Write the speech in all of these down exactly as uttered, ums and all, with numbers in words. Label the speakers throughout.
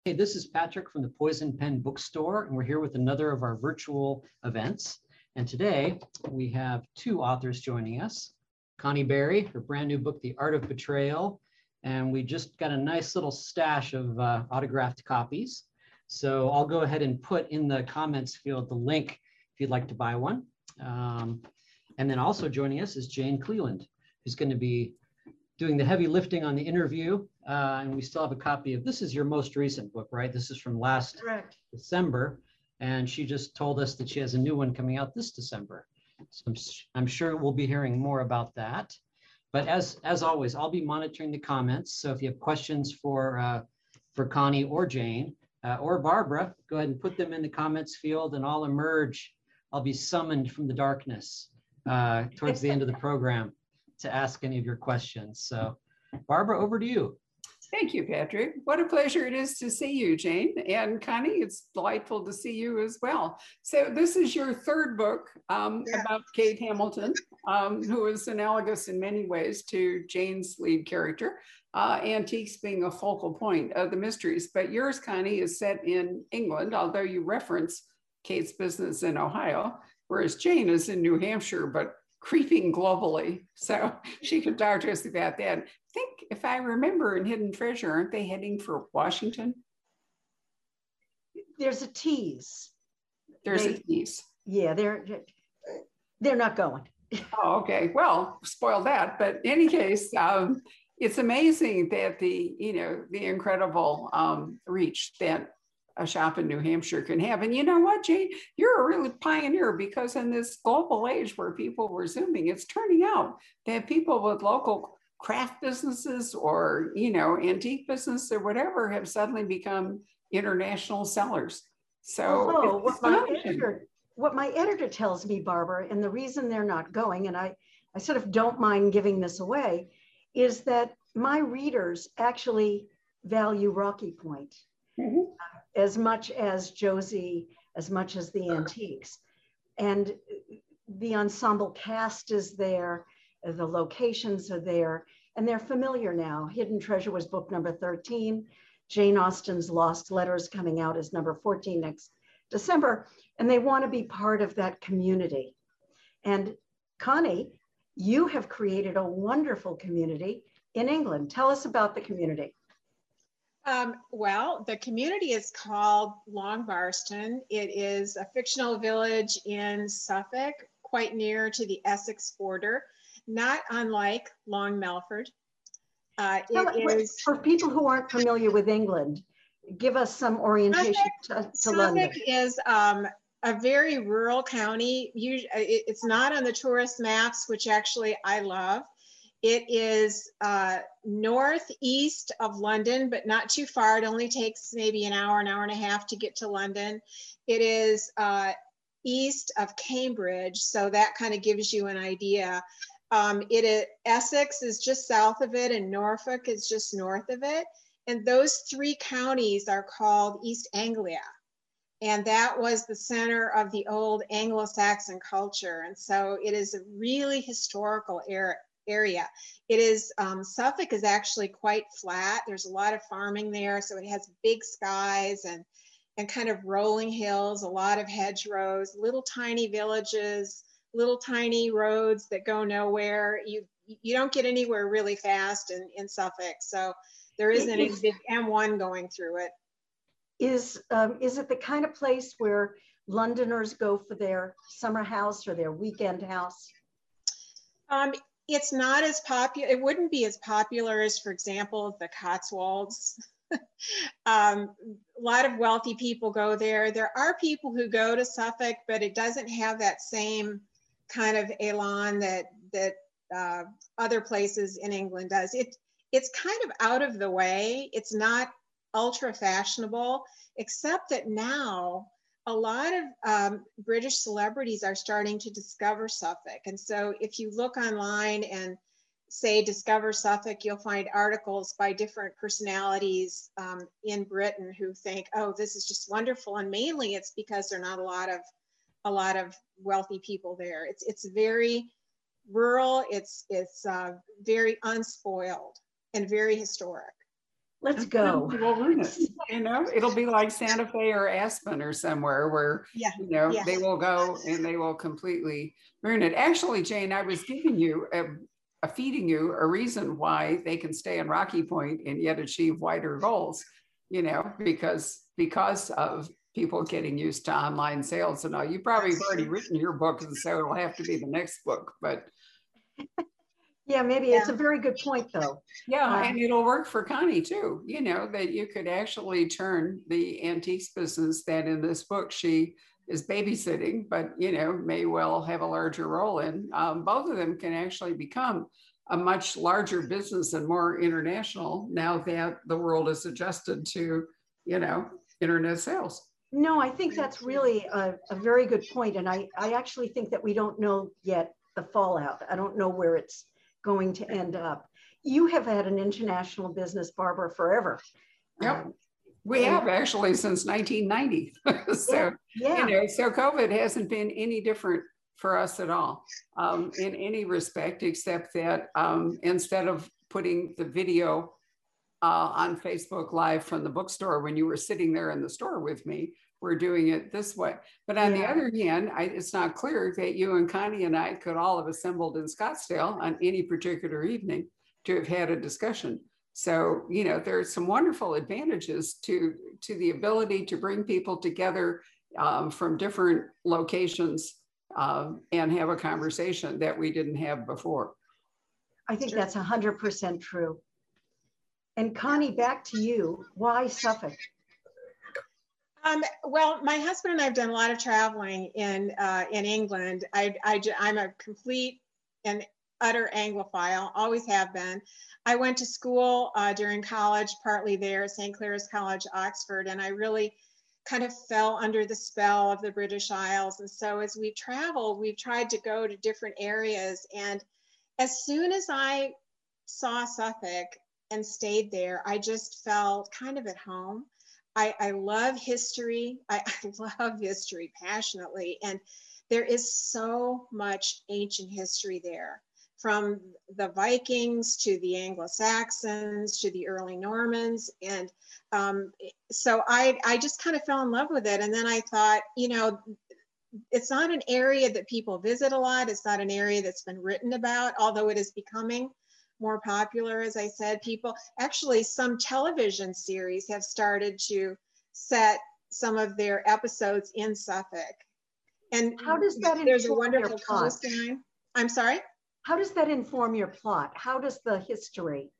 Speaker 1: Hey, this is Patrick from the Poison Pen Bookstore, and we're here with another of our virtual events. And today we have two authors joining us. Connie Berry, her brand new book, The Art of Betrayal. And we just got a nice little stash of uh, autographed copies. So I'll go ahead and put in the comments field the link if you'd like to buy one. Um, and then also joining us is Jane Cleland, who's going to be doing the heavy lifting on the interview. Uh, and we still have a copy of, this is your most recent book, right? This is from last
Speaker 2: Correct.
Speaker 1: December. And she just told us that she has a new one coming out this December. So I'm, I'm sure we'll be hearing more about that. But as, as always, I'll be monitoring the comments. So if you have questions for, uh, for Connie or Jane uh, or Barbara, go ahead and put them in the comments field and I'll emerge. I'll be summoned from the darkness uh, towards the end of the program to ask any of your questions. So Barbara, over to you.
Speaker 3: Thank you, Patrick. What a pleasure it is to see you, Jane. And Connie, it's delightful to see you as well. So this is your third book um, yeah. about Kate Hamilton, um, who is analogous in many ways to Jane's lead character, uh, antiques being a focal point of the mysteries. But yours, Connie, is set in England, although you reference Kate's business in Ohio, whereas Jane is in New Hampshire, but creeping globally. So she could talk to us about that. I think if I remember in Hidden Treasure, aren't they heading for Washington?
Speaker 2: There's a tease.
Speaker 3: There's
Speaker 2: they,
Speaker 3: a tease.
Speaker 2: Yeah, they're they're not going.
Speaker 3: Oh, okay. Well, spoil that. But in any case, um, it's amazing that the, you know, the incredible um, reach that a shop in New Hampshire can have. And you know what, Jane, you're a really pioneer, because in this global age where people were Zooming, it's turning out that people with local craft businesses or, you know, antique business or whatever have suddenly become international sellers. So
Speaker 2: oh, what my editor, what my editor tells me, Barbara, and the reason they're not going, and I, I sort of don't mind giving this away, is that my readers actually value Rocky Point. Mm-hmm. As much as Josie, as much as the antiques. And the ensemble cast is there, the locations are there, and they're familiar now. Hidden Treasure was book number thirteen. Jane Austen's Lost Letters coming out is number fourteen next December, and they want to be part of that community. And Connie, you have created a wonderful community in England. Tell us about the community.
Speaker 4: Um, well, the community is called Long Barston. It is a fictional village in Suffolk, quite near to the Essex border, not unlike Long Melford. Uh, it is,
Speaker 2: for people who aren't familiar with England, give us some orientation Suffolk, to, to
Speaker 4: Suffolk
Speaker 2: London.
Speaker 4: is um, a very rural county. Usually, it's not on the tourist maps, which actually I love. It is uh, northeast of London, but not too far. It only takes maybe an hour, an hour and a half to get to London. It is uh, east of Cambridge, so that kind of gives you an idea. Um, it is, Essex is just south of it, and Norfolk is just north of it. And those three counties are called East Anglia. And that was the center of the old Anglo-Saxon culture. And so it is a really historical area. area. It is, um, Suffolk is actually quite flat. There's a lot of farming there. So it has big skies and, and kind of rolling hills, a lot of hedgerows, little tiny villages, little tiny roads that go nowhere. You, you don't get anywhere really fast in, in Suffolk. So there isn't a big M one going through it.
Speaker 2: Is, um, is it the kind of place where Londoners go for their summer house or their weekend house?
Speaker 4: Um, It's not as popular, it wouldn't be as popular as, for example, the Cotswolds. um, a lot of wealthy people go there. There are people who go to Suffolk, but it doesn't have that same kind of elan that, that uh, other places in England does. It, it's kind of out of the way. It's not ultra fashionable, except that now a lot of um, British celebrities are starting to discover Suffolk. And so if you look online and say discover Suffolk, you'll find articles by different personalities um, in Britain who think, oh, this is just wonderful. And mainly it's because there are not a lot of a lot of wealthy people there. It's it's very rural, it's, it's uh, very unspoiled and very historic.
Speaker 2: Let's go.
Speaker 3: We'll ruin it. You know, it'll be like Santa Fe or Aspen or somewhere where,
Speaker 4: Yeah.
Speaker 3: you know,
Speaker 4: Yeah.
Speaker 3: they will go and they will completely ruin it. Actually, Jane, I was giving you a, a feeding you a reason why they can stay in Rocky Point and yet achieve wider goals, you know, because because of people getting used to online sales and all. You probably have already written your book, and so it'll have to be the next book, but
Speaker 2: Yeah, maybe
Speaker 4: Yeah.
Speaker 2: it's a very good point, though.
Speaker 3: yeah,
Speaker 2: Uh,
Speaker 3: and it'll work for Connie too, you know, that you could actually turn the antiques business that in this book she is babysitting, but, you know, may well have a larger role in. Um, both of them can actually become a much larger business and more international now that the world is adjusted to, you know, internet sales.
Speaker 2: No, I think that's really a, a very good point. And I, I actually think that we don't know yet the fallout. I don't know where it's going to end up. You have had an international business, Barbara, forever.
Speaker 3: Yep.
Speaker 2: Um,
Speaker 3: We
Speaker 2: and-
Speaker 3: have actually since nineteen ninety. So,
Speaker 2: yeah,
Speaker 3: you know, so COVID hasn't been any different for us at all um, in any respect, except that um, instead of putting the video uh, on Facebook Live from the bookstore when you were sitting there in the store with me, we're doing it this way. But on the
Speaker 2: Yeah.
Speaker 3: other hand, I, it's not clear that you and Connie and I could all have assembled in Scottsdale on any particular evening to have had a discussion. So, you know, there's some wonderful advantages to, to the ability to bring people together um, from different locations um, and have a conversation that we didn't have before.
Speaker 2: I think
Speaker 4: Sure.
Speaker 2: that's one hundred percent true. And Connie, back to you. Why Suffolk?
Speaker 4: Um, well, my husband and I have done a lot of traveling in uh, in England. I, I, j- I'm a complete and utter Anglophile, always have been. I went to school uh, during college, partly there, Saint Clair's College, Oxford, and I really kind of fell under the spell of the British Isles. And so as we traveled, we've tried to go to different areas. And as soon as I saw Suffolk and stayed there, I just felt kind of at home. I, I love history. I, I love history passionately. And there is so much ancient history there, from the Vikings to the Anglo-Saxons to the early Normans. And um, so I, I just kind of fell in love with it. And then I thought, you know, it's not an area that people visit a lot. It's not an area that's been written about, although it is becoming more popular. As I said, people, actually some television series have started to set some of their episodes in Suffolk. And
Speaker 2: How does that
Speaker 4: there's a
Speaker 2: inform your
Speaker 4: wonderful
Speaker 2: plot?
Speaker 4: coastline. I'm sorry?
Speaker 2: How does that inform your plot? How does the history,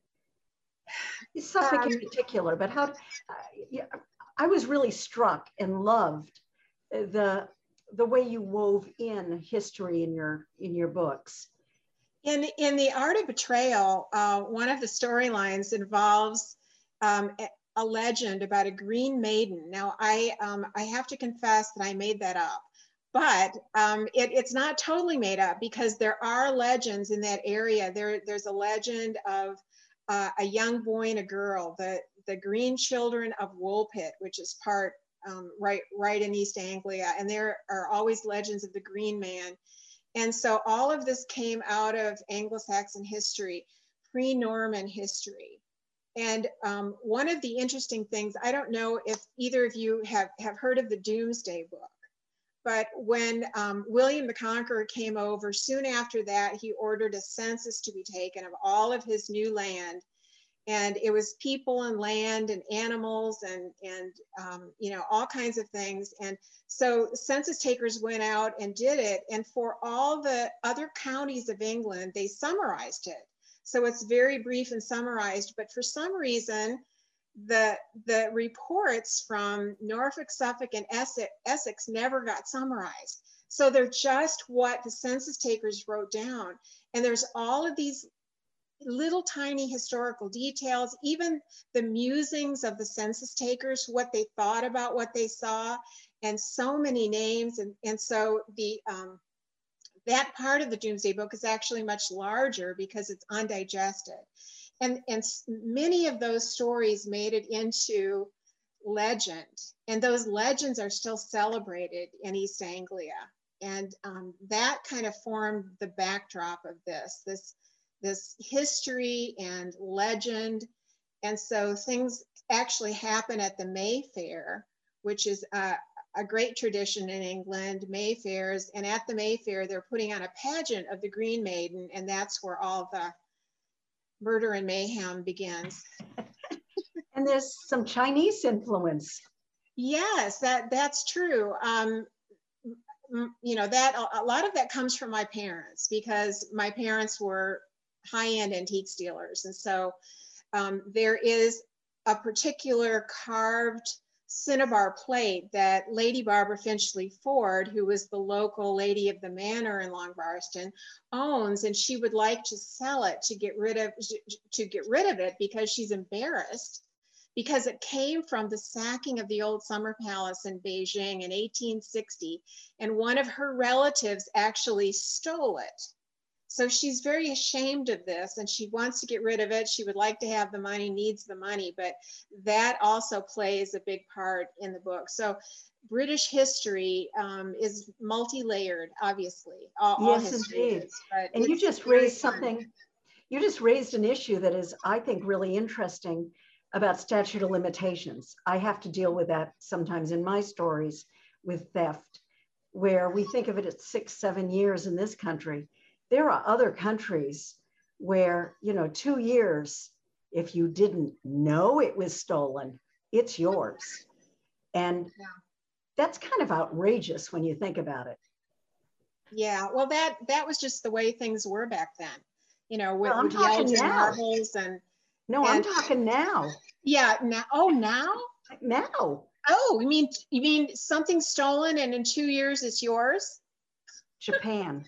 Speaker 2: Suffolk in
Speaker 4: Um,
Speaker 2: particular, but how, uh, yeah, I was really struck and loved the, the way you wove in history in your, in your books.
Speaker 4: In, in The Art of Betrayal, uh, one of the storylines involves um, a, a legend about a green maiden. Now, I, um, I have to confess that I made that up, but um, it, it's not totally made up, because there are legends in that area. There, there's a legend of uh, a young boy and a girl, the, the Green Children of Woolpit, which is part um, right, right in East Anglia. And there are always legends of the Green Man. And so all of this came out of Anglo-Saxon history, pre-Norman history. And um, one of the interesting things, I don't know if either of you have, have heard of the Doomsday Book, but when um, William the Conqueror came over, soon after that, he ordered a census to be taken of all of his new land. And it was people and land and animals and, and um, you know, all kinds of things. And so census takers went out and did it. And for all the other counties of England, they summarized it. So it's very brief and summarized. But for some reason, the, the reports from Norfolk, Suffolk, and Essex, Essex never got summarized. So they're just what the census takers wrote down. And there's all of these little tiny historical details, even the musings of the census takers, what they thought about what they saw, and so many names. And, and so the um, that part of the Doomsday Book is actually much larger because it's undigested. And, and many of those stories made it into legend. And those legends are still celebrated in East Anglia. And um, that kind of formed the backdrop of this, this this history and legend And so things actually happen at the Mayfair, which is a, a great tradition in England, Mayfairs. And at the Mayfair, they're putting on a pageant of the Green Maiden, and that's where all the murder and mayhem begins.
Speaker 2: And there's some Chinese influence.
Speaker 4: Yes, that that's true. Um, you know, that a lot of that comes from my parents, because my parents were high-end antiques dealers. And so um, there is a particular carved cinnabar plate that Lady Barbara Finchley Ford, who was the local lady of the manor in Long Barston, owns, and she would like to sell it to get rid of to get rid of it because she's embarrassed, because it came from the sacking of the old summer palace in Beijing in eighteen sixty, and one of her relatives actually stole it. So she's very ashamed of this, and she wants to get rid of it. She would like to have the money, needs the money, but that also plays a big part in the book. So British history um, is multi-layered, obviously. All, all
Speaker 2: Yes,
Speaker 4: history
Speaker 2: indeed.
Speaker 4: is, but
Speaker 2: And you
Speaker 4: it's
Speaker 2: just
Speaker 4: very
Speaker 2: raised
Speaker 4: fun.
Speaker 2: something, you just raised an issue that is, I think, really interesting about statute of limitations. I have to deal with that sometimes in my stories with theft, where we think of it at six, seven years in this country. There are other countries where, you know, two years, if you didn't know it was stolen, it's yours. And
Speaker 4: Yeah.
Speaker 2: that's kind of outrageous when you think about it.
Speaker 4: Yeah, well, that that was just the way things were back then, you know, with,
Speaker 2: Well, I'm
Speaker 4: with the
Speaker 2: talking
Speaker 4: Elgin
Speaker 2: now.
Speaker 4: marbles and
Speaker 2: No, I'm
Speaker 4: and
Speaker 2: talking now.
Speaker 4: yeah. Now, oh, now,
Speaker 2: Now,
Speaker 4: oh, you mean you mean something stolen and in two years it's yours?
Speaker 2: Japan.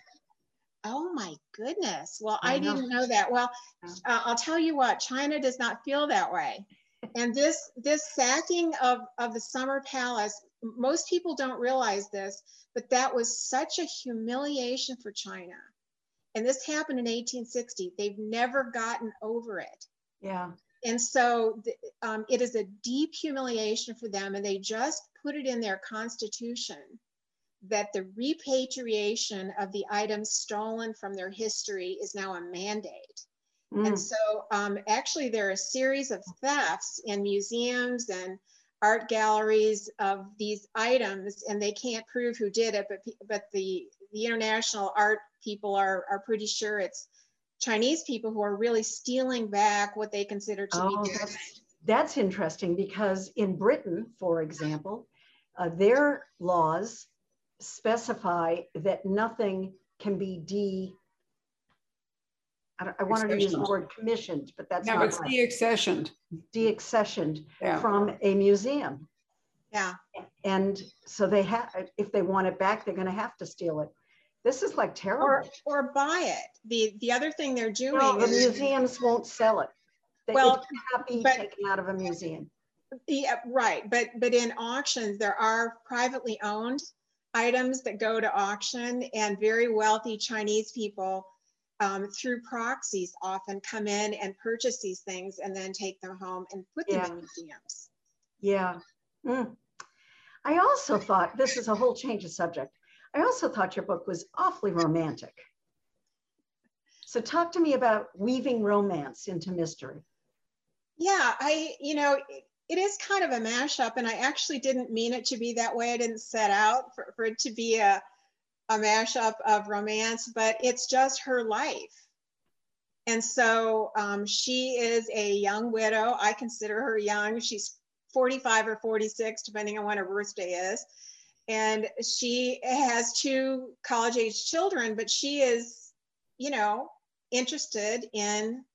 Speaker 4: Oh my goodness. Well,
Speaker 2: I
Speaker 4: I
Speaker 2: know.
Speaker 4: didn't know that. Well,
Speaker 2: Yeah.
Speaker 4: uh, I'll tell you what, China does not feel that way. And this this sacking of, of the Summer Palace, most people don't realize this, but that was such a humiliation for China. And this happened in eighteen sixty. They've never gotten over it.
Speaker 2: Yeah.
Speaker 4: And so th- um, it is a deep humiliation for them. And they just put it in their constitution that the repatriation of the items stolen from their history is now a mandate.
Speaker 2: Mm.
Speaker 4: And so um, actually there are a series of thefts in museums and art galleries of these items, and they can't prove who did it, but, but the, the international art people are, are pretty sure it's Chinese people who are really stealing back what they consider to
Speaker 2: Oh,
Speaker 4: be theirs.
Speaker 2: that's, that's interesting, because in Britain, for example, uh, their laws specify that nothing can be de, I, don't- I wanted to use the
Speaker 3: Accessioned.
Speaker 2: word commissioned, but that's
Speaker 3: No,
Speaker 2: not
Speaker 3: it's
Speaker 2: right.
Speaker 3: de-accessioned.
Speaker 2: De-accessioned
Speaker 3: Yeah.
Speaker 2: from a museum.
Speaker 4: Yeah.
Speaker 2: And so they have, if they want it back, they're going to have to steal it. This is like terrible.
Speaker 4: Or, or buy it. The, the other thing they're doing
Speaker 2: No, the
Speaker 4: is,
Speaker 2: museums won't sell it. They,
Speaker 4: Well,
Speaker 2: it cannot be
Speaker 4: but-
Speaker 2: taken out of a museum.
Speaker 4: yeah, right. But, but in auctions, there are privately owned items that go to auction, and very wealthy Chinese people um, through proxies often come in and purchase these things and then take them home and put them
Speaker 2: Yeah.
Speaker 4: in museums.
Speaker 2: Yeah. Mm. I also thought, this is a whole change of subject. I also thought your book was awfully romantic. So talk to me about weaving romance into mystery.
Speaker 4: Yeah, I, you know, it, it is kind of a mashup, and I actually didn't mean it to be that way. I didn't set out for, for it to be a, a mashup of romance, but it's just her life. And so um, she is a young widow. I consider her young. She's forty-five or forty-six, depending on when her birthday is. And she has two college-age children, but she is, you know, interested in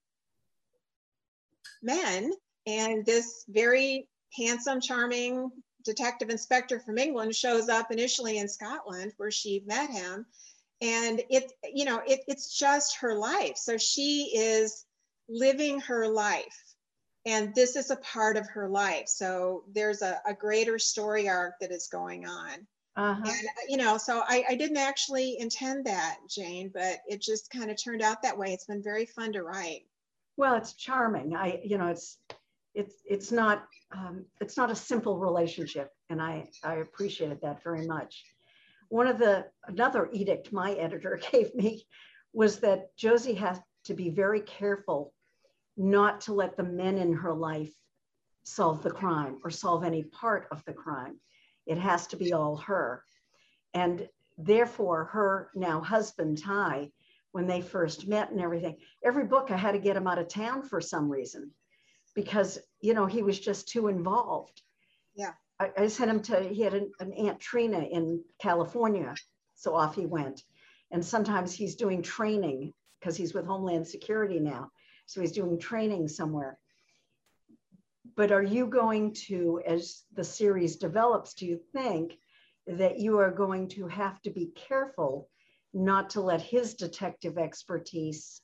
Speaker 4: men. And this very handsome, charming detective inspector from England shows up initially in Scotland, where she met him. And it, you know, it, it's just her life. So she is living her life. And this is a part of her life. So there's a, a greater story arc that is going on.
Speaker 2: Uh-huh.
Speaker 4: And, you know, so I, I didn't actually intend that, Jane, but it just kind of turned out that way. It's been very fun to write.
Speaker 2: Well, it's charming. I, you know, it's, it's, it's not, um, it's not a simple relationship. And I, I appreciated that very much. One of the, another edict my editor gave me was that Josie has to be very careful not to let the men in her life solve the crime or solve any part of the crime. It has to be all her. And therefore, her now husband, Ty, when they first met and everything, every book I had to get him out of town for some reason because, you know, he was just too involved.
Speaker 4: Yeah.
Speaker 2: I, I sent him to, he had an, an Aunt Trina in California. So off he went. And sometimes he's doing training because he's with Homeland Security now. So he's doing training somewhere. But are you going to, as the series develops, do you think that you are going to have to be careful not to let his detective expertise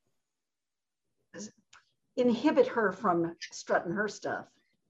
Speaker 2: inhibit her from strutting her stuff?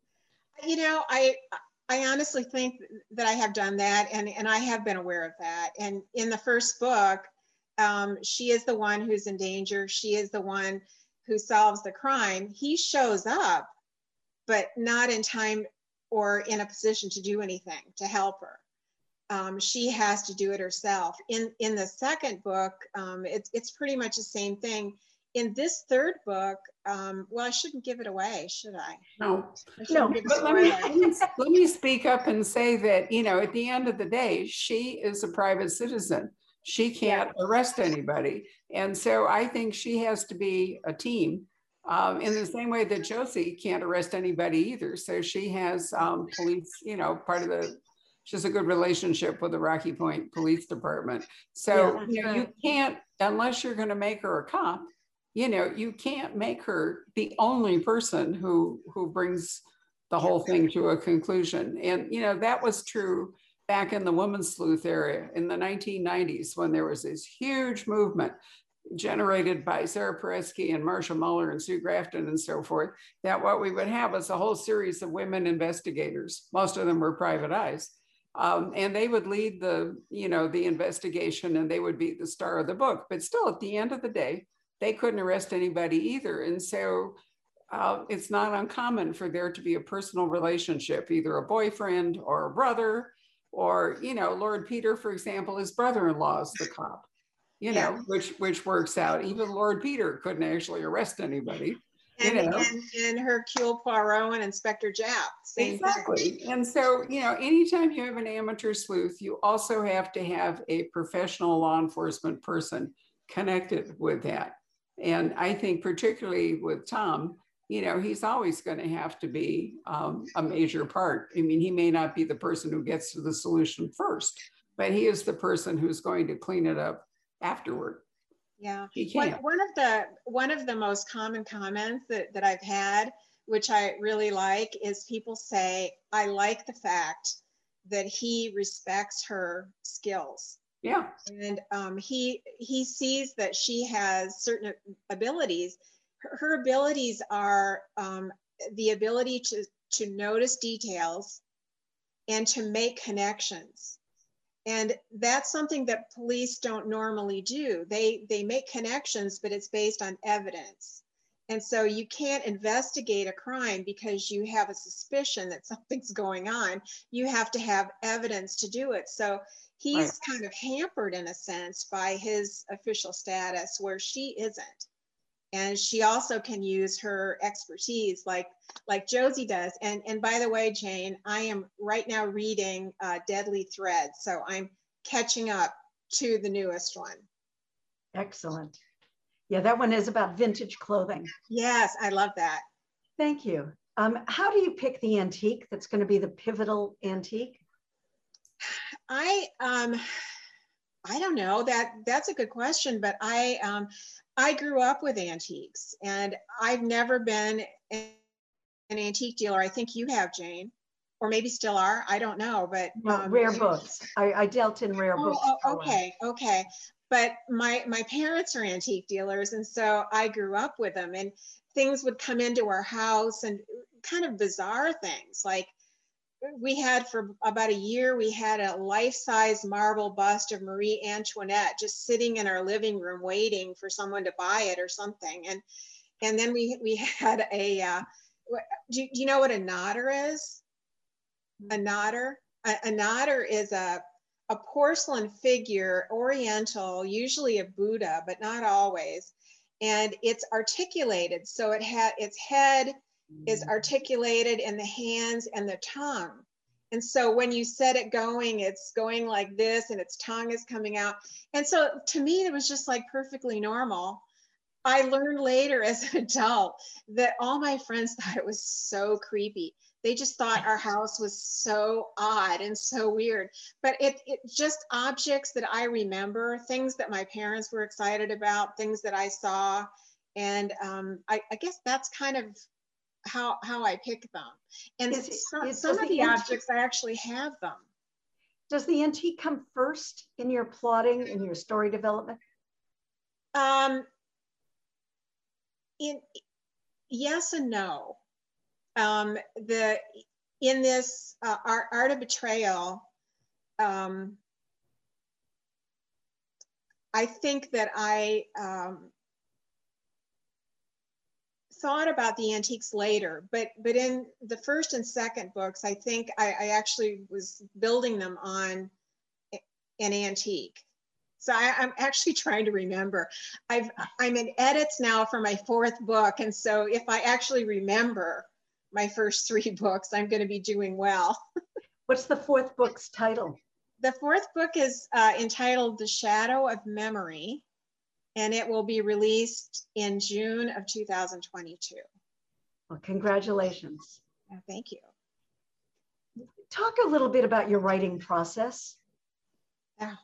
Speaker 4: You know, I I honestly think that I have done that, and, and I have been aware of that. And in the first book, um, she is the one who's in danger. She is the one who solves the crime. He shows up, but not in time or in a position to do anything to help her. Um, she has to do it herself. In in the second book, um, it's it's pretty much the same thing. In this third book, um, well, I shouldn't give it away, should I?
Speaker 3: No,
Speaker 4: I shouldn't
Speaker 2: No.
Speaker 4: give a
Speaker 3: but let me,
Speaker 4: spoiler.
Speaker 3: let me let me speak up and say that, you know, at the end of the day, she is a private citizen. She can't arrest anybody. And so I think she has to be a team um, in the same way that Josie can't arrest anybody either. So she has um, police, you know, part of the, she has a good relationship with the Rocky Point Police Department. So,
Speaker 2: Yeah,
Speaker 3: you know,
Speaker 2: right.
Speaker 3: you can't, unless you're going to make her a cop, you know, you can't make her the only person who who brings the whole thing to a conclusion. And, you know, that was true back in the women's sleuth era in the nineteen nineties, when there was this huge movement generated by Sarah Paresky and Marcia Muller and Sue Grafton and so forth, that what we would have is a whole series of women investigators. Most of them were private eyes. Um, and they would lead the, you know, the investigation, and they would be the star of the book. But still, at the end of the day, they couldn't arrest anybody either. And so uh, it's not uncommon for there to be a personal relationship, either a boyfriend or a brother, or, you know, Lord Peter, for example, his brother-in-law is the cop, you
Speaker 4: Yeah.
Speaker 3: know, which which works out. Even Lord Peter couldn't actually arrest anybody.
Speaker 4: And,
Speaker 3: you know?
Speaker 4: and, and Hercule Poirot and Inspector Japp. Same
Speaker 3: Exactly.
Speaker 4: thing.
Speaker 3: And so, you know, anytime you have an amateur sleuth, you also have to have a professional law enforcement person connected with that. And I think particularly with Tom, you know, he's always going to have to be um, a major part. I mean, he may not be the person who gets to the solution first, but he is the person who's going to clean it up afterward.
Speaker 4: Yeah.
Speaker 3: He
Speaker 4: One,
Speaker 3: can't.
Speaker 4: one of the one of the most common comments that, that I've had, which I really like, is people say, I like the fact that he respects her skills.
Speaker 3: Yeah.
Speaker 4: And um, he he sees that she has certain abilities. Her, her abilities are um, the ability to, to notice details and to make connections. And that's something that police don't normally do. They, they make connections, but it's based on evidence. And so you can't investigate a crime because you have a suspicion that something's going on. You have to have evidence to do it. So he's
Speaker 3: Right.
Speaker 4: kind of hampered in a sense by his official status, where she isn't. And she also can use her expertise like, like Josie does. And, and by the way, Jane, I am right now reading uh, Deadly Thread. So I'm catching up to the newest one.
Speaker 2: Excellent. Yeah, that one is about vintage clothing.
Speaker 4: Yes, I love that.
Speaker 2: Thank you. Um, how do you pick the antique that's going to be the pivotal antique?
Speaker 4: I, um, I don't know. That that's a good question, but I um, I grew up with antiques, and I've never been an antique dealer. I think you have, Jane, or maybe still are. I don't know, but
Speaker 2: No,
Speaker 4: um,
Speaker 2: rare books. I, I dealt in rare
Speaker 4: oh,
Speaker 2: books.
Speaker 4: oh,
Speaker 2: for a while.
Speaker 4: okay, okay. But my my parents are antique dealers, and so I grew up with them, and things would come into our house, and kind of bizarre things like. We had for about a year, we had a life-size marble bust of Marie Antoinette just sitting in our living room waiting for someone to buy it or something. And and then we we had a, uh, do, you, do you know what a nodder is? A nodder? A, a nodder is a, a porcelain figure, oriental, usually a Buddha, but not always. and it's articulated. So it had its head is articulated in the hands and the tongue. And so when you set it going, it's going like this and its tongue is coming out. And so to me, it was just like perfectly normal. I learned later as an adult that all my friends thought it was so creepy. They just thought our house was so odd and so weird. But it, it just objects that I remember, things that my parents were excited about, things that I saw. And um, I, I guess that's kind of how, how I pick them. And
Speaker 2: Is-
Speaker 4: some,
Speaker 2: is-
Speaker 4: some
Speaker 2: does
Speaker 4: of
Speaker 2: the
Speaker 4: the
Speaker 2: antique-
Speaker 4: objects, I actually have them.
Speaker 2: Does the antique come first in your plotting, in your story development?
Speaker 4: Um, in, yes and no. Um, the in this uh, art, art of betrayal, um, I think that I um, thought about the antiques later, but but in the first and second books, I think I, I actually was building them on an antique. So I, I'm actually trying to remember. I've I'm in edits now for my fourth book, and so if I actually remember my first three books, I'm going to be doing well.
Speaker 2: What's the fourth book's title?
Speaker 4: The fourth book is uh, entitled The Shadow of Memory, and it will be released in June of two thousand twenty-two.
Speaker 2: Well, congratulations.
Speaker 4: Oh, thank you.
Speaker 2: Talk a little bit about your writing process.
Speaker 4: Oh.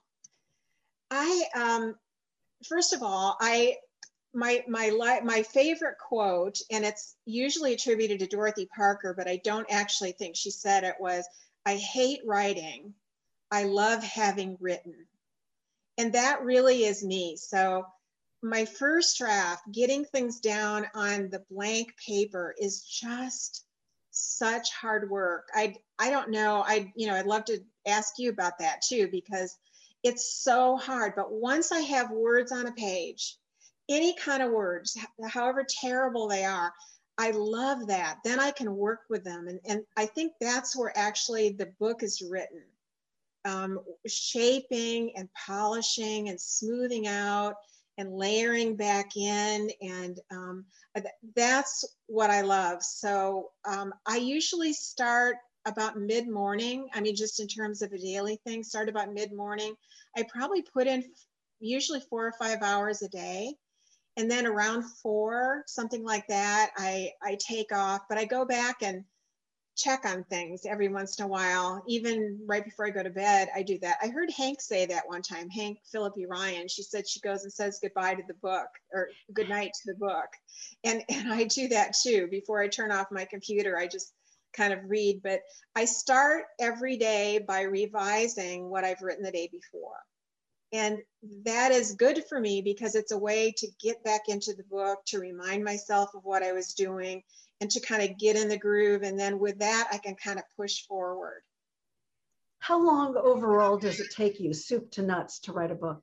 Speaker 4: I, um, first of all, I, my, my, my favorite quote, and it's usually attributed to Dorothy Parker, but I don't actually think she said it, was, "I hate writing. I love having written." And that really is me. So my first draft, getting things down on the blank paper, is just such hard work. I, I don't know. I, you know, I'd love to ask you about that too, because it's so hard. But once I have words on a page, any kind of words, however terrible they are, I love that. Then I can work with them. And, and I think that's where actually the book is written. Um, shaping and polishing and smoothing out and layering back in. And um, that's what I love. So um, I usually start about mid-morning. I mean, just in terms of a daily thing, start about mid-morning. I probably put in usually four or five hours a day. And then around four, something like that, I, I take off, but I go back and check on things every once in a while. Even right before I go to bed, I do that. I heard Hank say that one time, Hank Philippi Ryan. She said she goes and says goodbye to the book, or good night to the book. And, and I do that too. Before I turn off my computer, I just kind of read. But I start every day by revising what I've written the day before. And that is good for me because it's a way to get back into the book, to remind myself of what I was doing, and to kind of get in the groove. And then with that, I can kind of push forward.
Speaker 2: How long overall does it take you, soup to nuts, to write a book?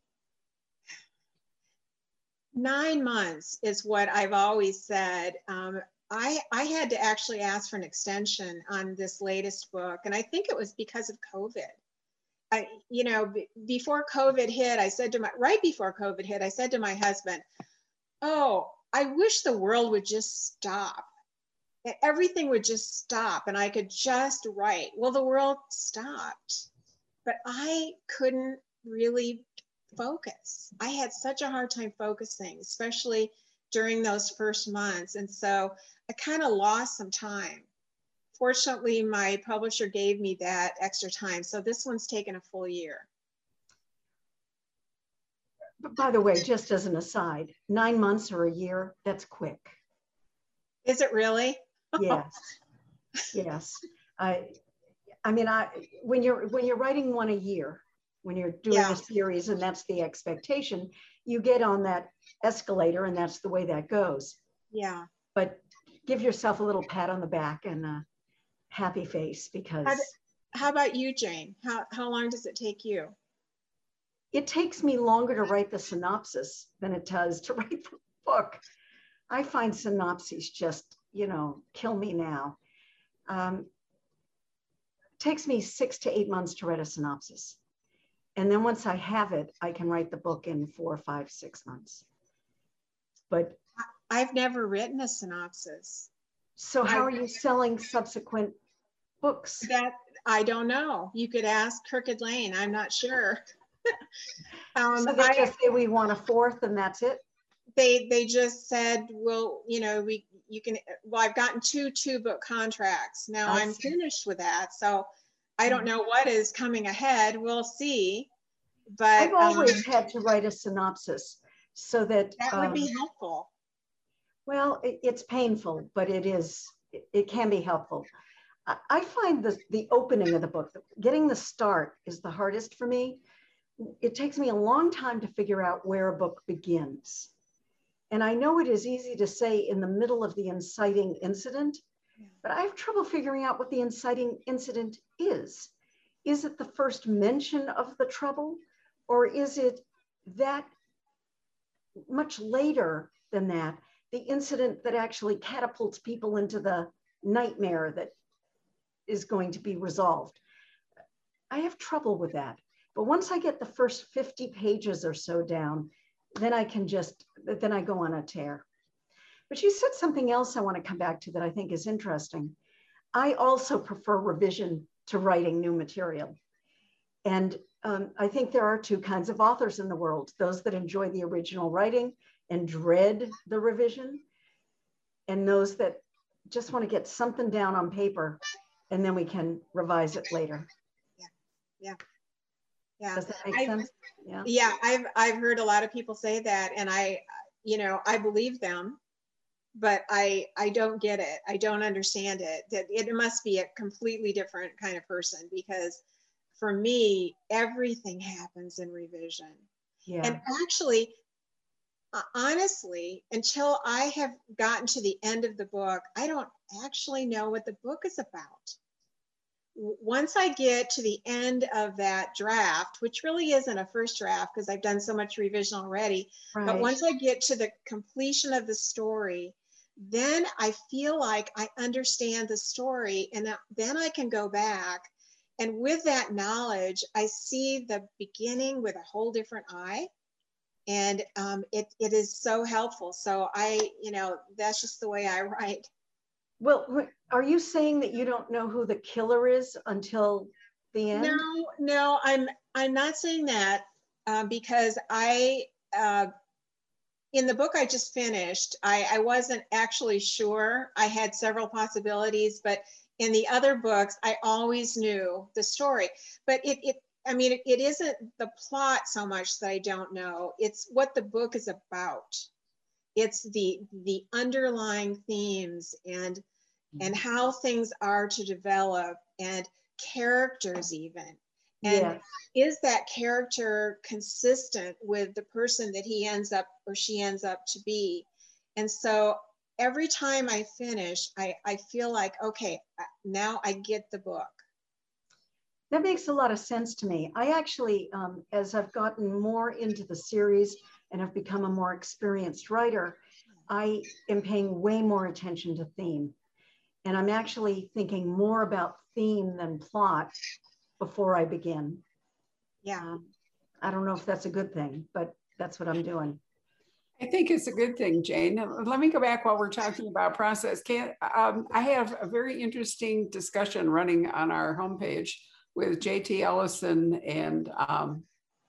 Speaker 4: Nine months is what I've always said. Um, I, I had to actually ask for an extension on this latest book. And I think it was because of COVID. I, you know, b- before COVID hit, I said to my, right before COVID hit, I said to my husband, oh, I wish the world would just stop. Everything would just stop and I could just write. Well, the world stopped, but I couldn't really focus. I had such a hard time focusing, especially during those first months. And so I kind of lost some time. Fortunately, my publisher gave me that extra time. So this one's taken a full year.
Speaker 2: But by the way, just as an aside, nine months or a year, that's quick.
Speaker 4: Is it really?
Speaker 2: Yes, yes. I, I mean, I when you're when you're writing one a year, when you're doing
Speaker 4: Yeah.
Speaker 2: a series and that's the expectation, you get on that escalator and that's the way that goes.
Speaker 4: Yeah.
Speaker 2: But give yourself a little pat on the back and a happy face, because
Speaker 4: How, how about you, Jane? How, how long does it take you?
Speaker 2: it takes me longer to write the synopsis than it does to write the book. I find synopses just, you know, kill me now. Um, it takes me six to eight months to write a synopsis. And then once I have it, I can write the book in four, five, six months. but
Speaker 4: I've never written a synopsis.
Speaker 2: so how
Speaker 4: I-
Speaker 2: are you selling subsequent books?
Speaker 4: That I don't know. You could ask Crooked Lane. I'm not sure. um,
Speaker 2: So they
Speaker 4: I,
Speaker 2: just say we want a fourth and that's it?
Speaker 4: they they just said, well, you know, we you can. Well, I've gotten two two book contracts. Now
Speaker 2: I
Speaker 4: I'm
Speaker 2: see.
Speaker 4: finished with that, so I don't
Speaker 2: Mhm.
Speaker 4: know what is coming ahead. We'll see. But
Speaker 2: I've always
Speaker 4: um,
Speaker 2: had to write a synopsis so that,
Speaker 4: that would
Speaker 2: um,
Speaker 4: be helpful.
Speaker 2: well, it, it's painful, but it is, it, it can be helpful. I, I find the, the opening of the book, getting the start is the hardest for me. It takes me a long time to figure out where a book begins. And I know it is easy to say in the middle of the inciting incident, but I have trouble figuring out what the inciting incident is. Is it the first mention of the trouble, or is it that much later than that, the incident that actually catapults people into the nightmare that is going to be resolved? I have trouble with that. But once I get the first fifty pages or so down, then I can just, then I go on a tear. But you said something else I want to come back to that I think is interesting. I also prefer revision to writing new material. And um, I think there are two kinds of authors in the world, those that enjoy the original writing and dread the revision, and those that just want to get something down on paper and then we can revise it later.
Speaker 4: Yeah, yeah, yeah.
Speaker 2: Does that make
Speaker 4: I,
Speaker 2: sense? Yeah.
Speaker 4: Yeah, I've I've heard a lot of people say that, and I, you know, I believe them, but I I don't get it. I don't understand it. That it must be a completely different kind of person, because for me, everything happens in revision.
Speaker 2: Yeah.
Speaker 4: And actually, uh, honestly, until I have gotten to the end of the book, I don't actually know what the book is about. Once I get to the end of that draft, which really isn't a first draft because I've done so much revision already,
Speaker 2: Right.
Speaker 4: but once I get to the completion of the story, then I feel like I understand the story, and then I can go back. And with that knowledge, I see the beginning with a whole different eye. And um, it, it is so helpful. So I, you know, that's just the way I write.
Speaker 2: Well, are you saying that you don't know who the killer is until the end?
Speaker 4: No, no, I'm I'm not saying that uh, because I, uh, in the book I just finished, I, I wasn't actually sure. I had several possibilities, but in the other books, I always knew the story. But it, it I mean, it, it isn't the plot so much that I don't know. It's what the book is about. It's the the underlying themes and and how things are to develop, and characters even. And yeah. Is that character consistent with the person that he ends up or she ends up to be? And so every time I finish, I, I feel like, okay, now I get the book.
Speaker 2: That makes a lot of sense to me. I actually, um, as I've gotten more into the series and have become a more experienced writer, I am paying way more attention to theme. And I'm actually thinking more about theme than plot before I begin.
Speaker 4: Yeah.
Speaker 2: Um, I don't know if that's a good thing, but that's what I'm doing.
Speaker 3: I think it's a good thing, Jane. Let me go back while we're talking about process. Can, um, I have a very interesting discussion running on our homepage with J T Ellison and um,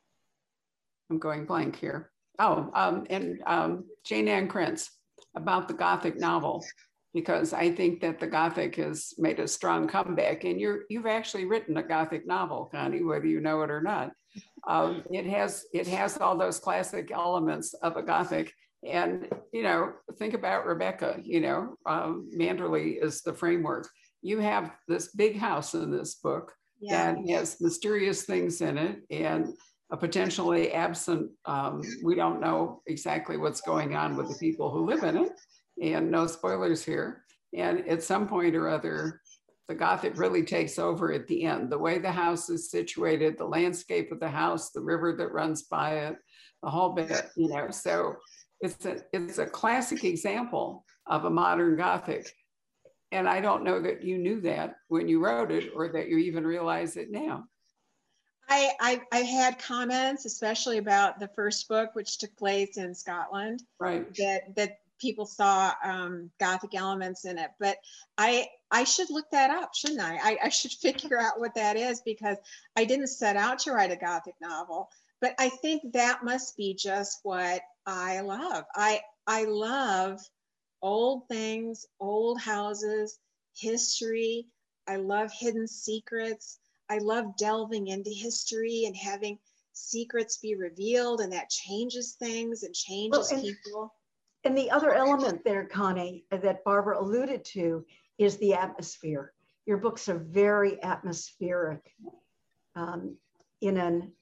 Speaker 3: I'm going blank here. Oh, um, and um, Jane Ann Krentz about the Gothic novel, because I think that the Gothic has made a strong comeback. And you're, you've actually written a Gothic novel, Connie, whether you know it or not. Um, it has it has all those classic elements of a Gothic. And, you know, think about Rebecca, you know, um, Manderley is the framework. You have this big house in this book yeah. that has mysterious things in it and a potentially absent, um, we don't know exactly what's going on with the people who live in it. And no spoilers here. And at some point or other, the Gothic really takes over at the end. The way the house is situated, the landscape of the house, the river that runs by it, the whole bit, you know. So it's a, it's a classic example of a modern Gothic. And I don't know that you knew that when you wrote it or that you even realize it now.
Speaker 4: I, I, I had comments, especially about the first book, which took place in Scotland,
Speaker 3: Right.
Speaker 4: that that people saw um, Gothic elements in it. But I I should look that up, shouldn't I? I? I should figure out what that is, because I didn't set out to write a Gothic novel. But I think that must be just what I love. I I love old things, old houses, history. I love hidden secrets. I love delving into history and having secrets be revealed, and that changes things and changes
Speaker 2: Well, and,
Speaker 4: people.
Speaker 2: and the other element there, Connie, that Barbara alluded to is the atmosphere. Your books are very atmospheric um, in an,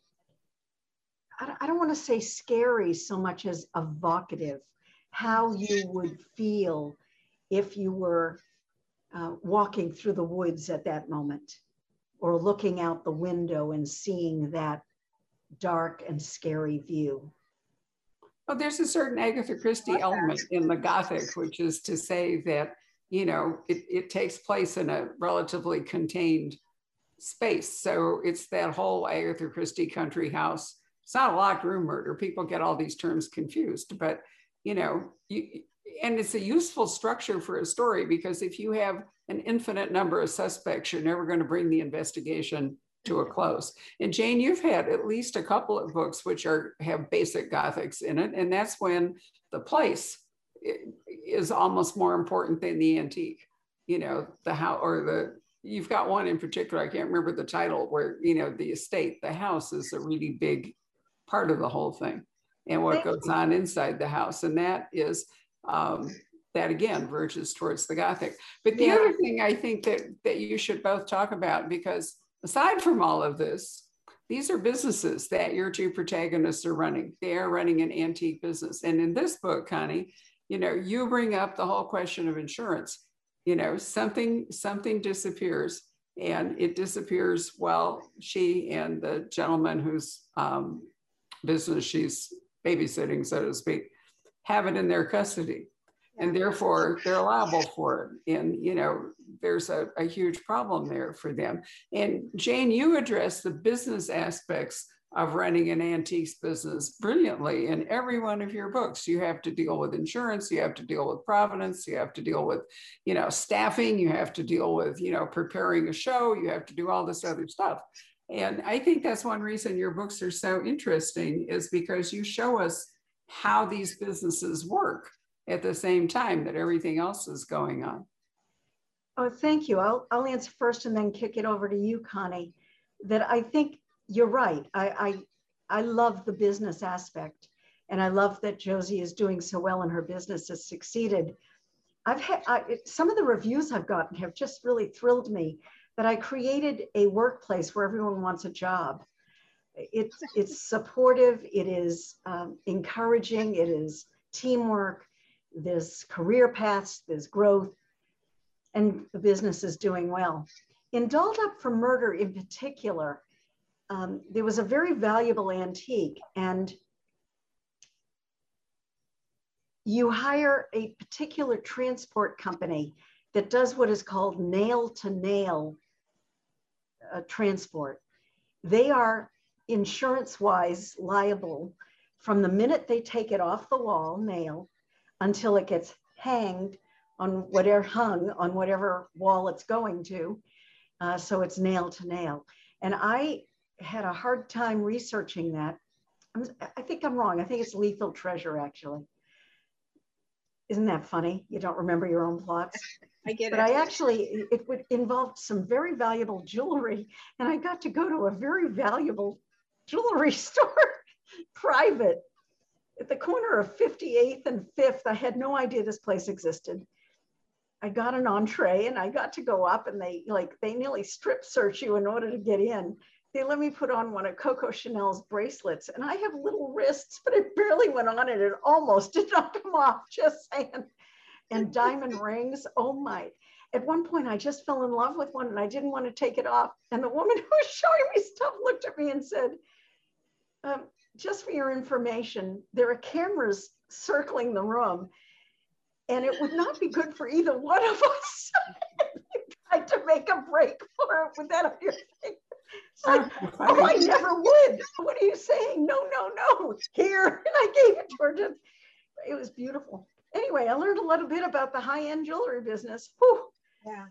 Speaker 2: I don't want to say scary so much as evocative, how you would feel if you were uh, walking through the woods at that moment, or looking out the window and seeing that dark and scary view.
Speaker 3: Well, there's a certain Agatha Christie element in the Gothic, which is to say that, you know, it, it takes place in a relatively contained space. So it's that whole Agatha Christie country house. It's not a locked room murder. People get all these terms confused, but, you know, you, and it's a useful structure for a story, because if you have an infinite number of suspects, you're never going to bring the investigation to a close. And Jane, you've had at least a couple of books which are have basic Gothics in it, and that's when the place is almost more important than the antique. You know, the house, or the, you've got one in particular, I can't remember the title, where, you know, the estate, the house is a really big part of the whole thing, and what goes on inside the house. And that is, um, that again verges towards the Gothic. But the
Speaker 2: Yeah.
Speaker 3: other thing I think that, that you should both talk about, because aside from all of this, these are businesses that your two protagonists are running. They are running an antique business. And in this book, Connie, you know, you bring up the whole question of insurance. You know, something, something disappears, and it disappears while she and the gentleman whose um, business she's babysitting, so to speak, have it in their custody. And therefore they're liable for it. And, you know, there's a, a huge problem there for them. And Jane, you address the business aspects of running an antiques business brilliantly in every one of your books. You have to deal with insurance, you have to deal with provenance, you have to deal with, you know, staffing, you have to deal with, you know, preparing a show, you have to do all this other stuff. And I think that's one reason your books are so interesting, is because you show us how these businesses work at the same time that everything else is going on.
Speaker 2: Oh, thank you. I'll, I'll answer first and then kick it over to you, Connie. That I think you're right. I, I, I love the business aspect, and I love that Josie is doing so well and her business has succeeded. I've had I, some of the reviews I've gotten have just really thrilled me, that I created a workplace where everyone wants a job. It's, it's supportive, it is um, encouraging, it is teamwork, there's career paths, there's growth, and the business is doing well. In Dolled Up for Murder in particular, um, there was a very valuable antique, and you hire a particular transport company that does what is called nail to nail uh, transport. They are insurance-wise liable from the minute they take it off the wall, nail, until it gets hanged on whatever, hung on whatever wall it's going to. Uh, so it's nail to nail. And I had a hard time researching that. I'm, I think I'm wrong. I think it's Lethal Treasure, actually. Isn't that funny? You don't remember your own plots?
Speaker 4: I get
Speaker 2: but
Speaker 4: it.
Speaker 2: I actually, it would involve some very valuable jewelry, and I got to go to a very valuable jewelry store, private, at the corner of fifty-eighth and fifth. I had no idea this place existed. I got an entree, and I got to go up, and they like they nearly strip search you in order to get in. They let me put on one of Coco Chanel's bracelets, and I have little wrists, but it barely went on, and it almost did not come off, just saying. And diamond rings, oh my. At one point, I just fell in love with one, and I didn't want to take it off. And the woman who was showing me stuff looked at me and said, um, just for your information, there are cameras circling the room, and it would not be good for either one of us. You tried to make a break for it with that on your thing. like, oh, I never would. What are you saying? No, no, no. Here. And I gave it to her. Just, it was beautiful. Anyway, I learned a little bit about the high-end jewelry business. Whew.
Speaker 4: Yeah.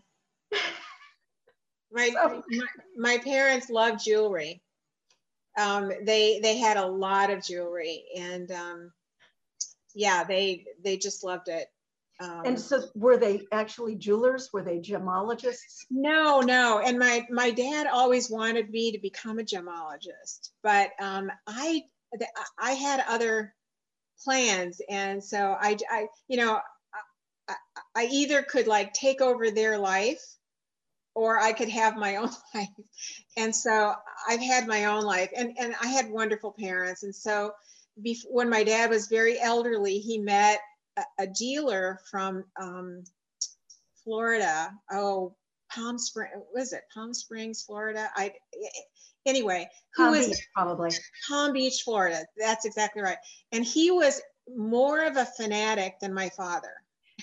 Speaker 4: My,
Speaker 2: So-
Speaker 4: my, my parents loved jewelry. Um, they they had a lot of jewelry, and um, yeah, they they just loved it. Um,
Speaker 2: And so were they actually jewelers? Were they gemologists?
Speaker 4: no, no. And my my dad always wanted me to become a gemologist, but um, I I had other plans, and so I I you know I, I either could like take over their life, or I could have my own life. And so I've had my own life, and, and I had wonderful parents. And so bef- when my dad was very elderly, he met a, a dealer from um, Florida. Oh, Palm Springs, was it Palm Springs, Florida? I Anyway, who
Speaker 2: Palm
Speaker 4: was
Speaker 2: Beach, probably.
Speaker 4: Palm Beach, Florida. That's exactly right. And he was more of a fanatic than my father.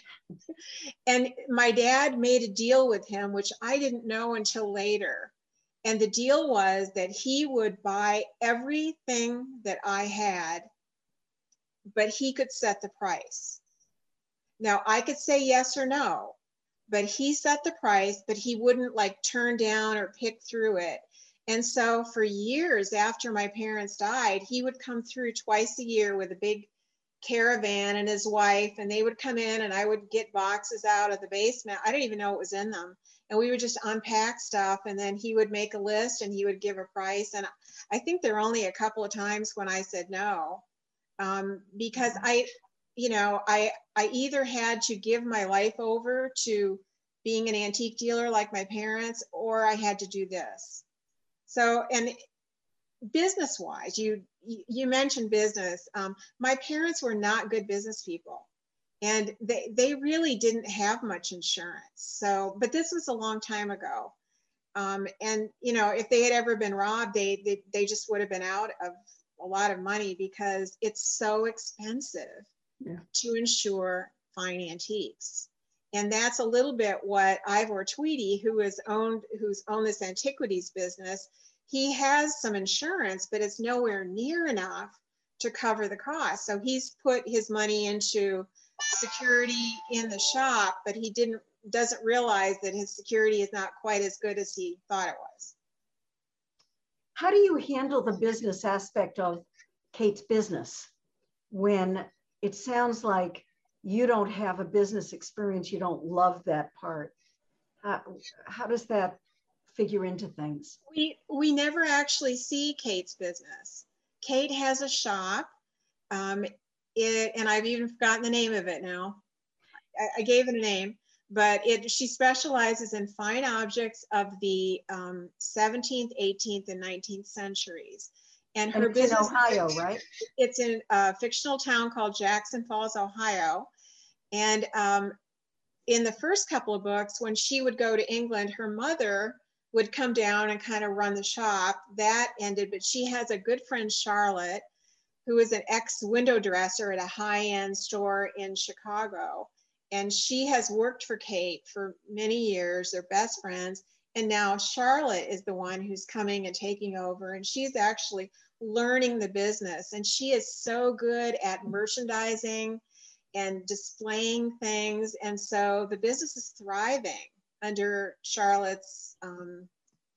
Speaker 4: And my dad made a deal with him, which I didn't know until later. And the deal was that he would buy everything that I had, but he could set the price. Now, I could say yes or no, but he set the price, but he wouldn't like turn down or pick through it. And so for years after my parents died, he would come through twice a year with a big caravan and his wife, and they would come in and I would get boxes out of the basement. I didn't even know what was in them. And we would just unpack stuff, and then he would make a list and he would give a price. And I think there were only a couple of times when I said no, um, because I, you know, I, I either had to give my life over to being an antique dealer like my parents, or I had to do this. So, and business wise, you, you mentioned business. Um, my parents were not good business people, and they, they really didn't have much insurance. So, but this was a long time ago. Um, and, you know, if they had ever been robbed, they, they, they just would have been out of a lot of money, because it's so expensive
Speaker 3: Yeah.
Speaker 4: to insure fine antiques. And that's a little bit what Ivor Tweedy, who is owned, who's owned this antiquities business, he has some insurance, but it's nowhere near enough to cover the cost. So he's put his money into security in the shop, but he didn't doesn't realize that his security is not quite as good as he thought it was.
Speaker 2: How do you handle the business aspect of Kate's business when it sounds like you don't have a business experience, you don't love that part? How, how does that figure into things?
Speaker 4: We, we never actually see Kate's business. Kate has a shop, um, it, and I've even forgotten the name of it now. I, I gave it a name, but it, she specializes in fine objects of the um, seventeenth, eighteenth, and nineteenth centuries. And her
Speaker 2: And it's
Speaker 4: business,
Speaker 2: in Ohio, right?
Speaker 4: It's in a fictional town called Jackson Falls, Ohio. And um, in the first couple of books, when she would go to England, her mother would come down and kind of run the shop. That ended, but she has a good friend, Charlotte, who is an ex-window dresser at a high-end store in Chicago. And she has worked for Kate for many years. They're best friends. And now Charlotte is the one who's coming and taking over. And she's actually learning the business. And she is so good at merchandising and displaying things. And so the business is thriving under Charlotte's um,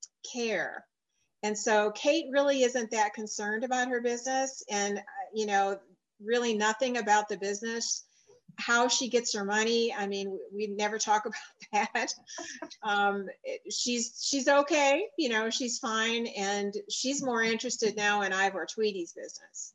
Speaker 4: care. And so Kate really isn't that concerned about her business, and, uh, you know, really nothing about the business. How she gets her money, I mean, we never talk about that. Um, she's she's okay, you know, she's fine, and she's more interested now in Ivor Tweedy's business.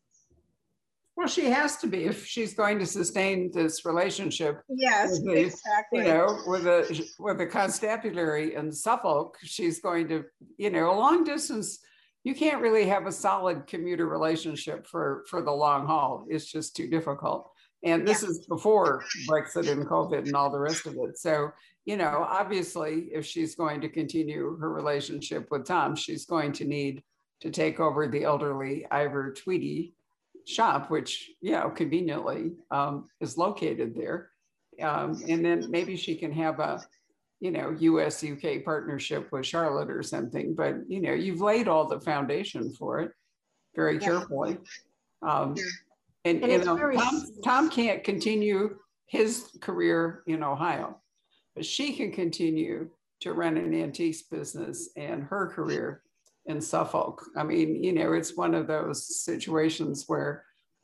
Speaker 3: Well, she has to be if she's going to sustain this relationship.
Speaker 4: Yes,
Speaker 3: with the,
Speaker 4: exactly.
Speaker 3: You know, with a with a constabulary in Suffolk, she's going to, you know, a long distance. You can't really have a solid commuter relationship for for the long haul. It's just too difficult. And this yeah. is before Brexit and COVID and all the rest of it. So, you know, obviously, if she's going to continue her relationship with Tom, she's going to need to take over the elderly Ivor Tweedy shop, which, you know, conveniently um, is located there. Um, and then maybe she can have a, you know, U S U K partnership with Charlotte or something, but, you know, you've laid all the foundation for it very
Speaker 4: Yeah.
Speaker 3: carefully. Um,
Speaker 4: Yeah.
Speaker 3: and,
Speaker 2: And
Speaker 3: you
Speaker 2: it's
Speaker 3: know,
Speaker 2: very
Speaker 3: Tom,
Speaker 2: s-
Speaker 3: Tom can't continue his career in Ohio, but she can continue to run an antiques business and her career in Suffolk. I mean, you know, it's one of those situations where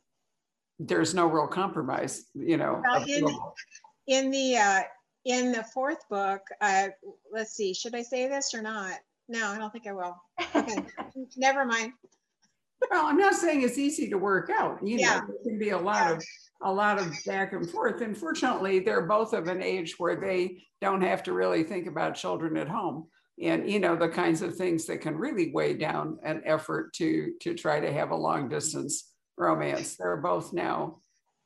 Speaker 3: there's no real compromise, you know.
Speaker 4: Well, in,
Speaker 3: available.
Speaker 4: in the uh, in the fourth book, uh, let's see, should I say this or not? No, I don't think I will. Okay, never mind.
Speaker 3: Well, I'm not saying it's easy to work out. You
Speaker 4: Yeah.
Speaker 3: know, there can be a lot of a lot of back and forth. And fortunately, they're both of an age where they don't have to really think about children at home. And you know, the kinds of things that can really weigh down an effort to to try to have a long distance romance. They're both now,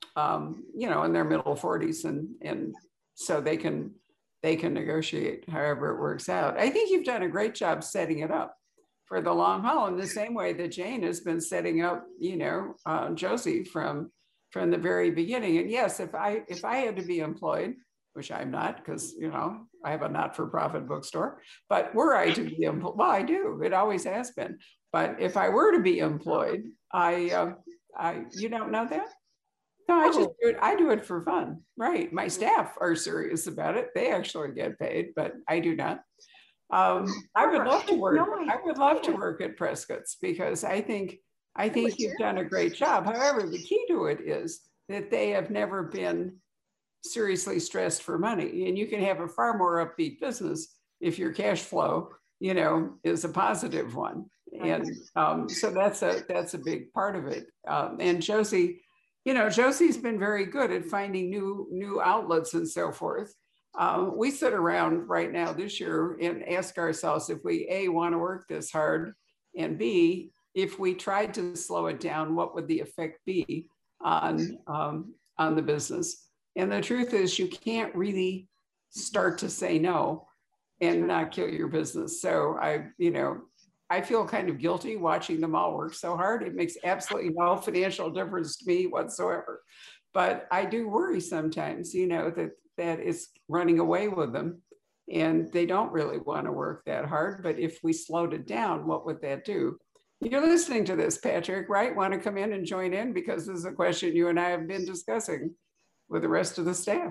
Speaker 3: um, you know, in their middle forties, and and so they can they can negotiate however it works out. I think you've done a great job setting it up for the long haul in the same way that Jane has been setting up, you know, uh, Josie from from the very beginning. And yes, if I if I had to be employed, which I'm not, because you know I have a not-for-profit bookstore, but were I to be employed, well, I do. It always has been. But if I were to be employed, I uh, I you don't know that? No, I just do it. I do it for fun, right? My staff are serious about it. They actually get paid, but I do not. Um, I would love to work.
Speaker 2: No, I-
Speaker 3: I would love to work at Prescott's because I think I think
Speaker 4: would
Speaker 3: you've
Speaker 4: too.
Speaker 3: done a great job. However, the key to it is that they have never been seriously stressed for money, and you can have a far more upbeat business if your cash flow, you know, is a positive one. And um, so that's a that's a big part of it. Um, and Josie, you know, Josie's been very good at finding new new outlets and so forth. Um, we sit around right now this year and ask ourselves if we A, want to work this hard, and B, if we tried to slow it down, what would the effect be on, um, on the business? And the truth is you can't really start to say no and not kill your business. So I, you know, I feel kind of guilty watching them all work so hard. It makes absolutely no financial difference to me whatsoever. But I do worry sometimes, you know, that that it's running away with them and they don't really want to work that hard. But if we slowed it down, what would that do? You're listening to this, Patrick, right? Want to come in and join in because this is a question you and I have been discussing with the rest of the staff.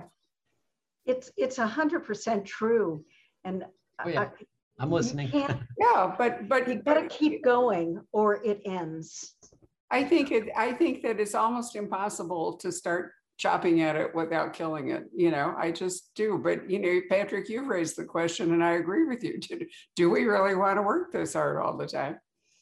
Speaker 2: It's it's a hundred percent true. And
Speaker 1: Oh, yeah.
Speaker 2: I,
Speaker 1: I'm listening.
Speaker 2: you can't,
Speaker 3: Yeah, but but
Speaker 2: you gotta keep going or it ends.
Speaker 3: I think it. I think that it's almost impossible to start chopping at it without killing it. You know, I just do. But you know, Patrick, you've raised the question, and I agree with you. Do, do we really want to work this hard all the time?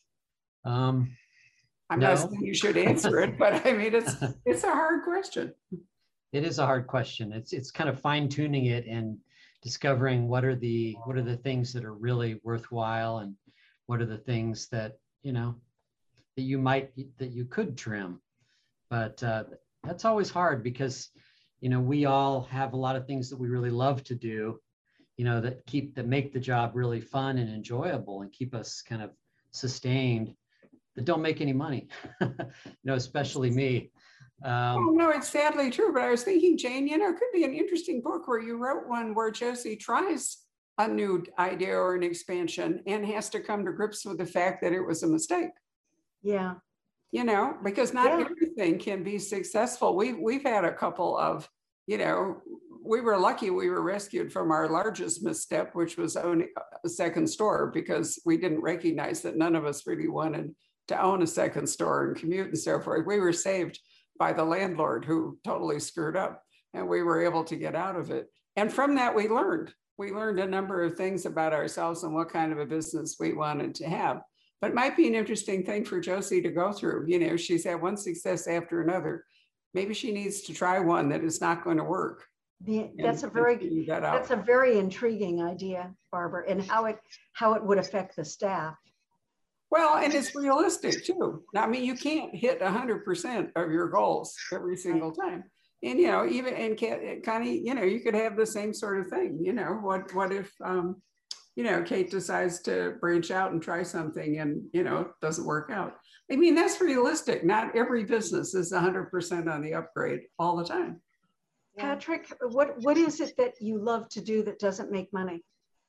Speaker 1: Um,
Speaker 3: I'm
Speaker 1: no.
Speaker 3: not saying you should answer it, but I mean, it's it's a hard question.
Speaker 1: It is a hard question. It's it's kind of fine tuning it and discovering what are the what are the things that are really worthwhile and what are the things that you know that you might that you could trim. But uh, that's always hard because you know we all have a lot of things that we really love to do, you know, that keep that make the job really fun and enjoyable and keep us kind of sustained, that don't make any money. You know, especially me. Um,
Speaker 3: Oh, no, it's sadly true. But I was thinking, Jane, you know, it could be an interesting book where you wrote one where Josie tries a new idea or an expansion and has to come to grips with the fact that it was a mistake.
Speaker 2: Yeah.
Speaker 3: You know, because not
Speaker 2: Yeah.
Speaker 3: everything can be successful. We, we've had a couple of, you know, we were lucky we were rescued from our largest misstep, which was owning a second store, because we didn't recognize that none of us really wanted to own a second store and commute and so forth. We were saved by the landlord who totally screwed up, and we were able to get out of it. And from that, we learned. We learned a number of things about ourselves and what kind of a business we wanted to have. But it might be an interesting thing for Josie to go through. You know, she's had one success after another. Maybe she needs to try one that is not going to work.
Speaker 2: The,
Speaker 3: and-
Speaker 2: that's a
Speaker 3: and
Speaker 2: very
Speaker 3: figure that out.
Speaker 2: that's a very intriguing idea, Barbara, and how it how it would affect the staff.
Speaker 3: Well, and it's realistic too. I mean, you can't hit one hundred percent of your goals every single time. And, you know, even, and Connie, you know, you could have the same sort of thing. You know, what, what if, um, you know, Kate decides to branch out and try something and, you know, it doesn't work out. I mean, that's realistic. Not every business is one hundred percent on the upgrade all the time.
Speaker 2: Patrick, what, what is it that you love to do that doesn't make money?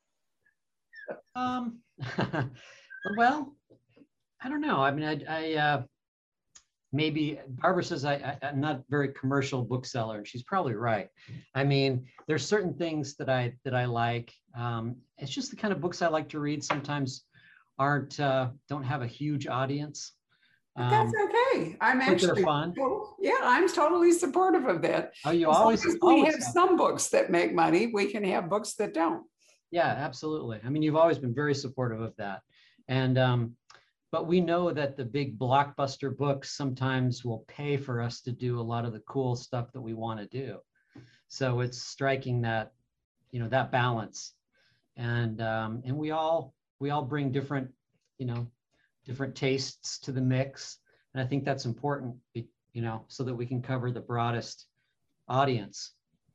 Speaker 1: Um, well, I don't know. I mean, I, I uh, maybe Barbara says I, I, I'm not a very commercial bookseller, and she's probably right. I mean, there's certain things that I that I like. Um, it's just the kind of books I like to read. Sometimes aren't uh, don't have a huge audience.
Speaker 3: But that's
Speaker 1: Um,
Speaker 3: okay. I'm
Speaker 1: but they're
Speaker 3: actually,
Speaker 1: fun.
Speaker 3: yeah, I'm totally supportive of that.
Speaker 1: Oh, you
Speaker 3: As long
Speaker 1: always,
Speaker 3: as we
Speaker 1: always
Speaker 3: have
Speaker 1: have.
Speaker 3: some books that make money, we can have books that don't.
Speaker 1: Yeah, absolutely. I mean, you've always been very supportive of that. And, um, but we know that the big blockbuster books sometimes will pay for us to do a lot of the cool stuff that we want to do. So it's striking that, you know, that balance. And, um, and we all, we all bring different, you know, different tastes to the mix. And I think that's important, you know, so that we can cover the broadest audience.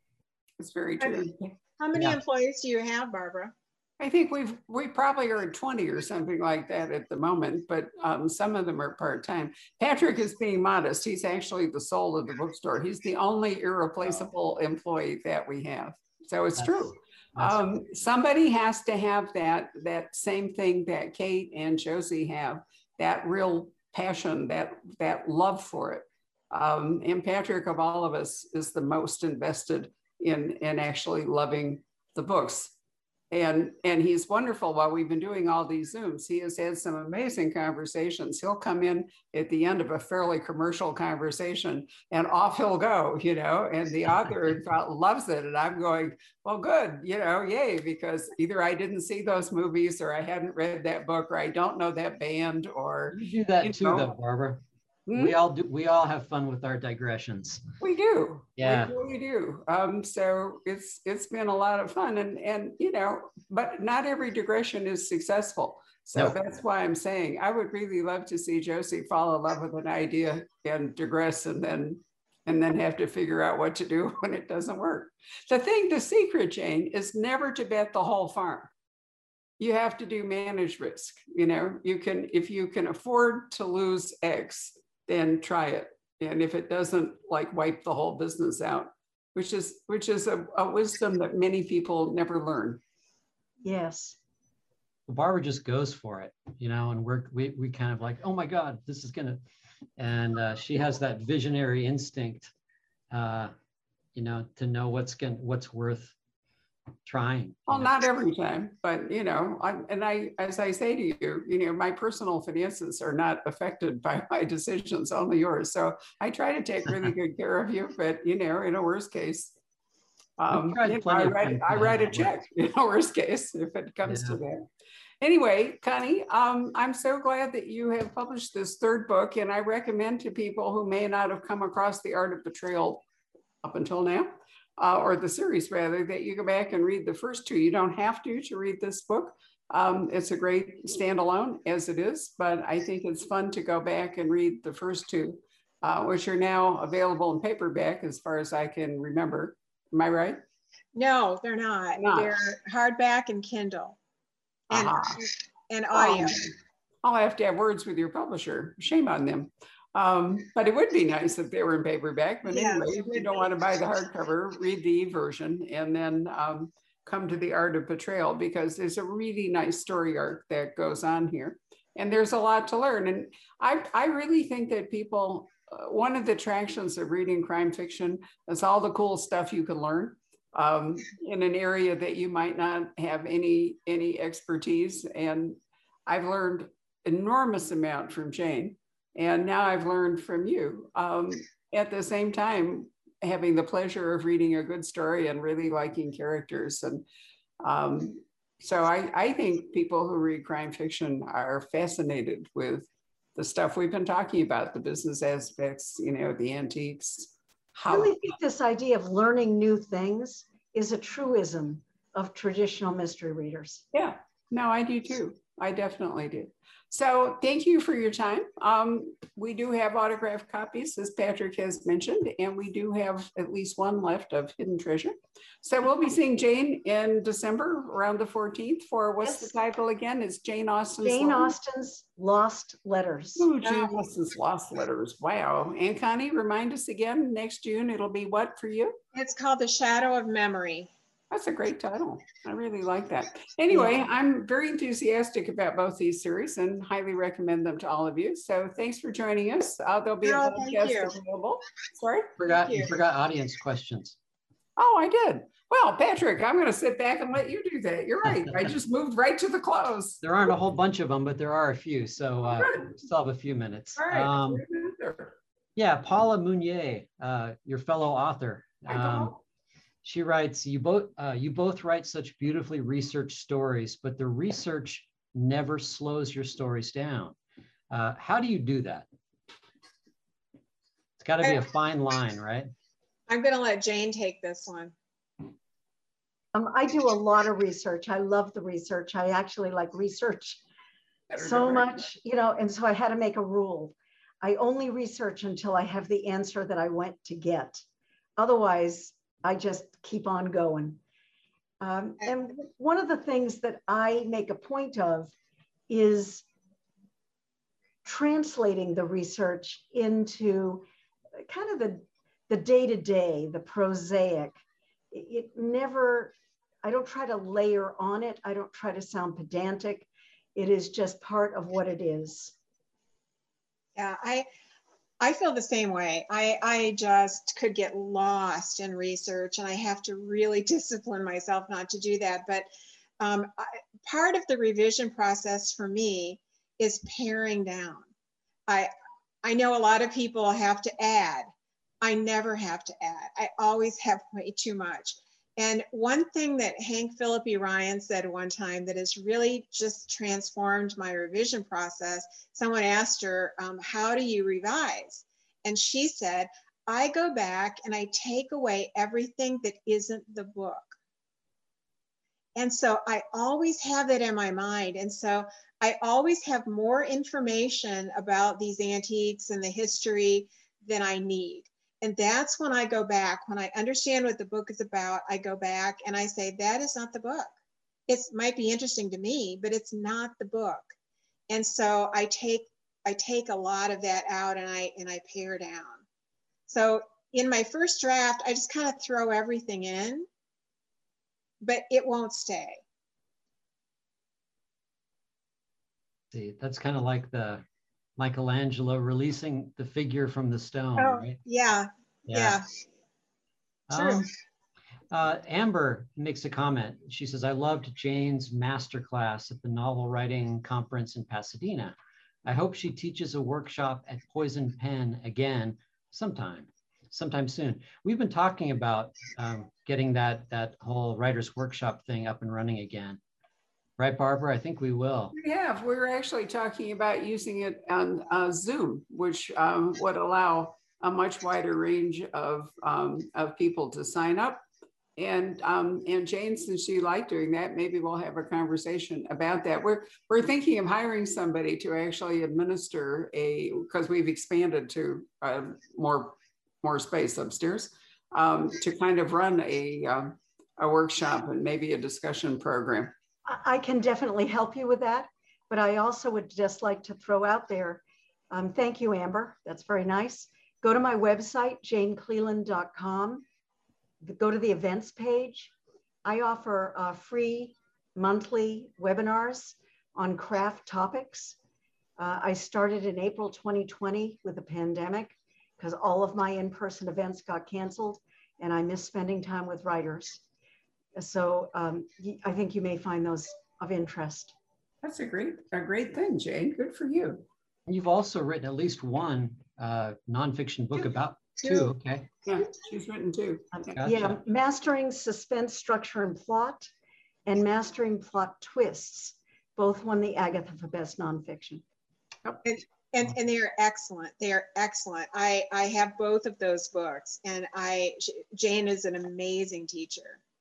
Speaker 3: It's very true.
Speaker 4: How many
Speaker 1: Yeah.
Speaker 4: employees do you have, Barbara?
Speaker 3: I think we've, we probably are at twenty or something like that at the moment, but um, some of them are part-time. Patrick is being modest. He's actually the soul of the bookstore. He's the only irreplaceable employee that we have. So it's
Speaker 1: That's,
Speaker 3: true.
Speaker 1: that's
Speaker 3: Um, somebody has to have that, that same thing that Kate and Josie have, that real passion, that, that love for it. Um, and Patrick, of all of us, is the most invested in, in actually loving the books. And, and he's wonderful. While we've been doing all these Zooms, he has had some amazing conversations. He'll come in at the end of a fairly commercial conversation and off he'll go, you know, and the author loves it. And I'm going, well, good, you know, yay, because either I didn't see those movies or I hadn't read that book or I don't know that band or.
Speaker 1: You do that
Speaker 3: you
Speaker 1: too,
Speaker 3: know.
Speaker 1: though, Barbara.
Speaker 3: Hmm?
Speaker 1: We all do. We all have fun with our digressions.
Speaker 3: We do.
Speaker 1: Yeah.
Speaker 3: We really do. Um, so it's it's been a lot of fun, and and you know, but not every digression is successful. So
Speaker 1: No.
Speaker 3: that's why I'm saying I would really love to see Josie fall in love with an idea and digress, and then and then have to figure out what to do when it doesn't work. The thing, the secret, Jane, is never to bet the whole farm. You have to do managed risk. You know, you can if you can afford to lose X, then try it. And if it doesn't like wipe the whole business out, which is which is a, a wisdom that many people never learn.
Speaker 2: Yes.
Speaker 1: Well, Barbara just goes for it, you know, and we're, we, we kind of like, oh my God, this is gonna, and uh, she has that visionary instinct, uh, you know, to know what's going what's worth trying.
Speaker 3: Well,
Speaker 1: know?
Speaker 3: not every time, but you know, I, and I, as I say to you, you know, my personal finances are not affected by my decisions, only yours. So I try to take really good care of you, but you know, in a worst case, um, you know, I write, I write a check, in a worst case, if it comes yeah. to that. Anyway, Connie, um, I'm so glad that you have published this third book, and I recommend to people who may not have come across The Art of Betrayal up until now, Uh, or the series rather, that you go back and read the first two. You don't have to to read this book. Um, it's a great standalone as it is, but I think it's fun to go back and read the first two, uh, which are now available in paperback as far as I can remember. Am I right?
Speaker 4: No, they're not. not. They're hardback and Kindle and, uh-huh. and audio.
Speaker 3: Um, I'll have to have words with your publisher. Shame on them. Um, but it would be nice if they were in paperback. But yes, anyway, if you don't want to buy the hardcover, read the e-version and then um, come to The Art of Betrayal, because there's a really nice story arc that goes on here. And there's a lot to learn. And I, I really think that people, uh, one of the attractions of reading crime fiction is all the cool stuff you can learn um, in an area that you might not have any, any expertise. And I've learned enormous amount from Jane. And now I've learned from you. Um, at the same time, having the pleasure of reading a good story and really liking characters. And um, so I, I think people who read crime fiction are fascinated with the stuff we've been talking about, the business aspects, you know, the antiques. How-
Speaker 2: I really think this idea of learning new things is a truism of traditional mystery readers.
Speaker 3: Yeah, no, I do too. I definitely do. So thank you for your time. Um, we do have autographed copies, as Patrick has mentioned, and we do have at least one left of Hidden Treasure. So we'll be seeing Jane in December around the fourteenth for, what's
Speaker 2: Yes.
Speaker 3: the title again? It's Jane Austen's
Speaker 2: Jane
Speaker 3: Letters.
Speaker 2: Austen's Lost Letters.
Speaker 3: Ooh, Jane Austen's Lost Letters. Wow. And Connie, remind us again, next June, it'll be what for you?
Speaker 4: It's called The Shadow of Memory.
Speaker 3: That's a great title. I really like that. Anyway,
Speaker 2: Yeah.
Speaker 3: I'm very enthusiastic about both these series and highly recommend them to all of you. So thanks for joining us. Uh, there'll be a
Speaker 4: Oh, thank
Speaker 3: podcast
Speaker 4: you.
Speaker 3: available. Sorry?
Speaker 1: Forgot, you
Speaker 4: you.
Speaker 1: forgot audience questions.
Speaker 3: Oh, I did. Well, Patrick, I'm going to sit back and let you do that. You're right. I just moved right to the close.
Speaker 1: There aren't a whole bunch of them, but there are a few. So uh, we still have a few minutes.
Speaker 3: All right.
Speaker 1: Um, yeah, Paula Munier, uh, your fellow author.
Speaker 3: Hi,
Speaker 1: Um,
Speaker 3: Paula.
Speaker 1: she writes, you both, uh, you both write such beautifully researched stories, but the research never slows your stories down. Uh, how do you do that? It's got to be a fine line, right?
Speaker 4: I'm going to let Jane take this one.
Speaker 2: Um, I do a lot of research. I love the research. I actually like research so much, you know, and so I had to make a rule. I only research until I have the answer that I went to get. Otherwise, I just keep on going. Um, and one of the things that I make a point of is translating the research into kind of the, the day-to-day, the prosaic. It never, I don't try to layer on it. I don't try to sound pedantic. It is just part of what it is.
Speaker 4: Yeah, I I feel the same way. I, I just could get lost in research, and I have to really discipline myself not to do that. But um, I, part of the revision process for me is paring down. I, I know a lot of people have to add. I never have to add. I always have way too much. And one thing that Hank Philippi Ryan said one time that has really just transformed my revision process, someone asked her, um, how do you revise? And she said, I go back and I take away everything that isn't the book. And so I always have that in my mind. And so I always have more information about these antiques and the history than I need. And that's when I go back, when I understand what the book is about, I go back and I say, that is not the book. It might be interesting to me, but it's not the book. And so I take, I take a lot of that out and I, and I pare down. So in my first draft, I just kind of throw everything in, but it won't stay.
Speaker 1: See, that's kind of like the Michelangelo releasing the figure from the stone,
Speaker 4: Oh,
Speaker 1: right?
Speaker 4: yeah, yeah, yeah. True.
Speaker 1: Um, uh, Amber makes a comment. She says, I loved Jane's masterclass at the novel writing conference in Pasadena. I hope she teaches a workshop at Poison Pen again sometime, sometime soon. We've been talking about um, getting that, that whole writer's workshop thing up and running again. Right, Barbara? I think we will.
Speaker 3: We have. We're actually talking about using it on uh, Zoom, which um, would allow a much wider range of, um, of people to sign up. And, um, and Jane, since you like doing that, maybe we'll have a conversation about that. We're, we're thinking of hiring somebody to actually administer a, because we've expanded to uh, more, more space upstairs, um, to kind of run a, um, a workshop and maybe a discussion program.
Speaker 2: I can definitely help you with that, but I also would just like to throw out there, um, thank you, Amber. That's very nice. Go to my website, jane cleland dot com. Go to the events page. I offer uh, free monthly webinars on craft topics. Uh, I started in April twenty twenty with the pandemic because all of my in-person events got canceled and I miss spending time with writers. So um, I think you may find those of interest.
Speaker 3: That's a great, a great thing, Jane. Good for you.
Speaker 1: You've also written at least one uh, nonfiction book
Speaker 4: Two.
Speaker 1: about
Speaker 4: Two.
Speaker 1: two. Okay.
Speaker 3: Yeah, she's written two.
Speaker 1: Gotcha.
Speaker 2: Yeah, Mastering Suspense, Structure, and Plot, and Mastering Plot Twists. Both won the Agatha for Best Nonfiction.
Speaker 4: And, and, and they are excellent. They are excellent. I, I have both of those books, and I Jane is an amazing teacher.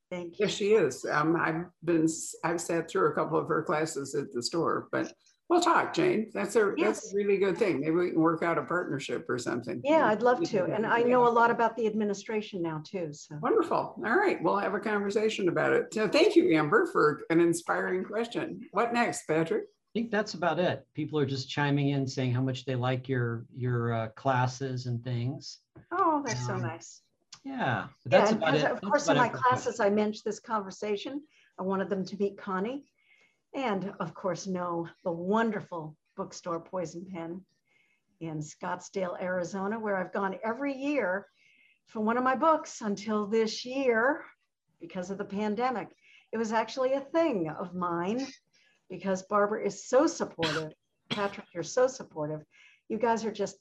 Speaker 2: Thank you.
Speaker 3: Yes, she is. Um, I've been, I've sat through a couple of her classes at the store, but we'll talk, Jane. That's a, that's
Speaker 2: Yes.
Speaker 3: a really good thing. Maybe we can work out a partnership or something.
Speaker 2: Yeah, I'd love to. And I know a lot about the administration now too, so.
Speaker 3: Wonderful. All right, we'll have a conversation about it. So thank you, Amber, for an inspiring question. What next, Patrick?
Speaker 1: I think that's about it. People are just chiming in saying how much they like your your uh, classes and things.
Speaker 2: Oh, that's so
Speaker 1: Um,
Speaker 2: nice.
Speaker 1: Yeah, but
Speaker 2: Yeah,
Speaker 1: that's
Speaker 2: and
Speaker 1: about
Speaker 2: as-
Speaker 1: it.
Speaker 2: of
Speaker 1: That's
Speaker 2: course, in
Speaker 1: about
Speaker 2: my
Speaker 1: it for
Speaker 2: classes, I mentioned this conversation. I wanted them to meet Connie and of course, know the wonderful bookstore Poison Pen in Scottsdale, Arizona, where I've gone every year for one of my books until this year because of the pandemic. It was actually a thing of mine because Barbara is so supportive. Patrick, you're so supportive. You guys are just,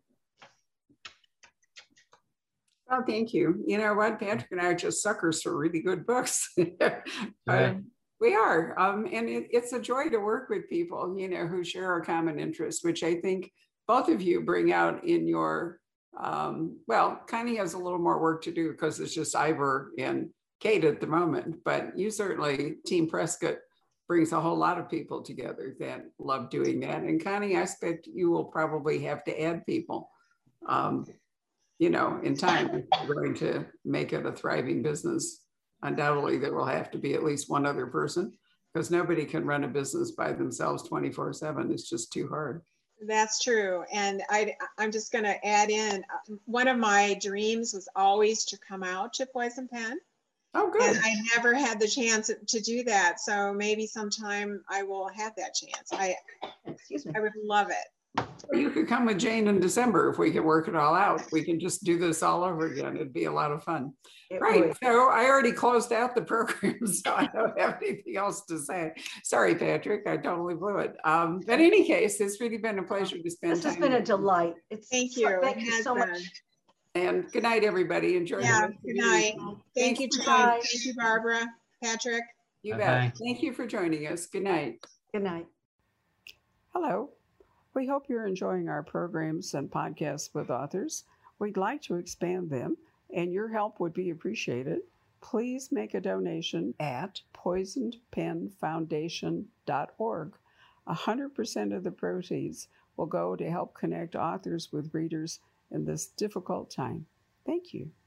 Speaker 3: Oh, thank you. You know what? Patrick and I are just suckers for really good books.
Speaker 1: Right.
Speaker 3: Um, we are. Um, and it, it's a joy to work with people, you know, who share a common interest, which I think both of you bring out in your, um, well, Connie has a little more work to do because it's just Ivor and Kate at the moment, but you certainly, Team Prescott brings a whole lot of people together that love doing that. And Connie, I expect you will probably have to add people. Um, you know, in time, if we're going to make it a thriving business, undoubtedly there will have to be at least one other person because nobody can run a business by themselves twenty-four seven. It's just too hard.
Speaker 4: That's true. And I, I'm just going to add in, uh, one of my dreams was always to come out to Poison Pen.
Speaker 3: Oh, good.
Speaker 4: And I never had the chance to do that. So maybe sometime I will have that chance. I,
Speaker 2: excuse me.
Speaker 4: I would love it.
Speaker 3: You could come with Jane in December if we can work it all out. We can just do this all over again. It'd be a lot of fun.
Speaker 2: It
Speaker 3: Right.
Speaker 2: would.
Speaker 3: So I already closed out the program, so I don't have anything else to say. Sorry, Patrick, I totally blew it. Um, but in any case, it's really been a pleasure to spend
Speaker 2: This
Speaker 3: time.
Speaker 2: has been a
Speaker 3: with you.
Speaker 2: delight. It's
Speaker 4: Thank
Speaker 2: so-
Speaker 4: you.
Speaker 2: Thank
Speaker 4: It
Speaker 2: you
Speaker 4: has
Speaker 2: so
Speaker 4: been.
Speaker 2: much.
Speaker 3: And good night, everybody. Enjoy the
Speaker 4: Yeah,
Speaker 3: rest of
Speaker 4: good
Speaker 3: your
Speaker 4: night.
Speaker 3: evening.
Speaker 4: Thank
Speaker 3: Thanks
Speaker 4: you,
Speaker 3: for
Speaker 4: Jane.
Speaker 3: joining.
Speaker 2: Bye.
Speaker 4: Thank you, Barbara, Patrick.
Speaker 3: You
Speaker 1: Bye-bye.
Speaker 3: bet. Thank you for joining us. Good night.
Speaker 2: Good night.
Speaker 3: Hello. We hope you're enjoying our programs and podcasts with authors. We'd like to expand them, and your help would be appreciated. Please make a donation at poisoned pen foundation dot org. one hundred percent of the proceeds will go to help connect authors with readers in this difficult time. Thank you.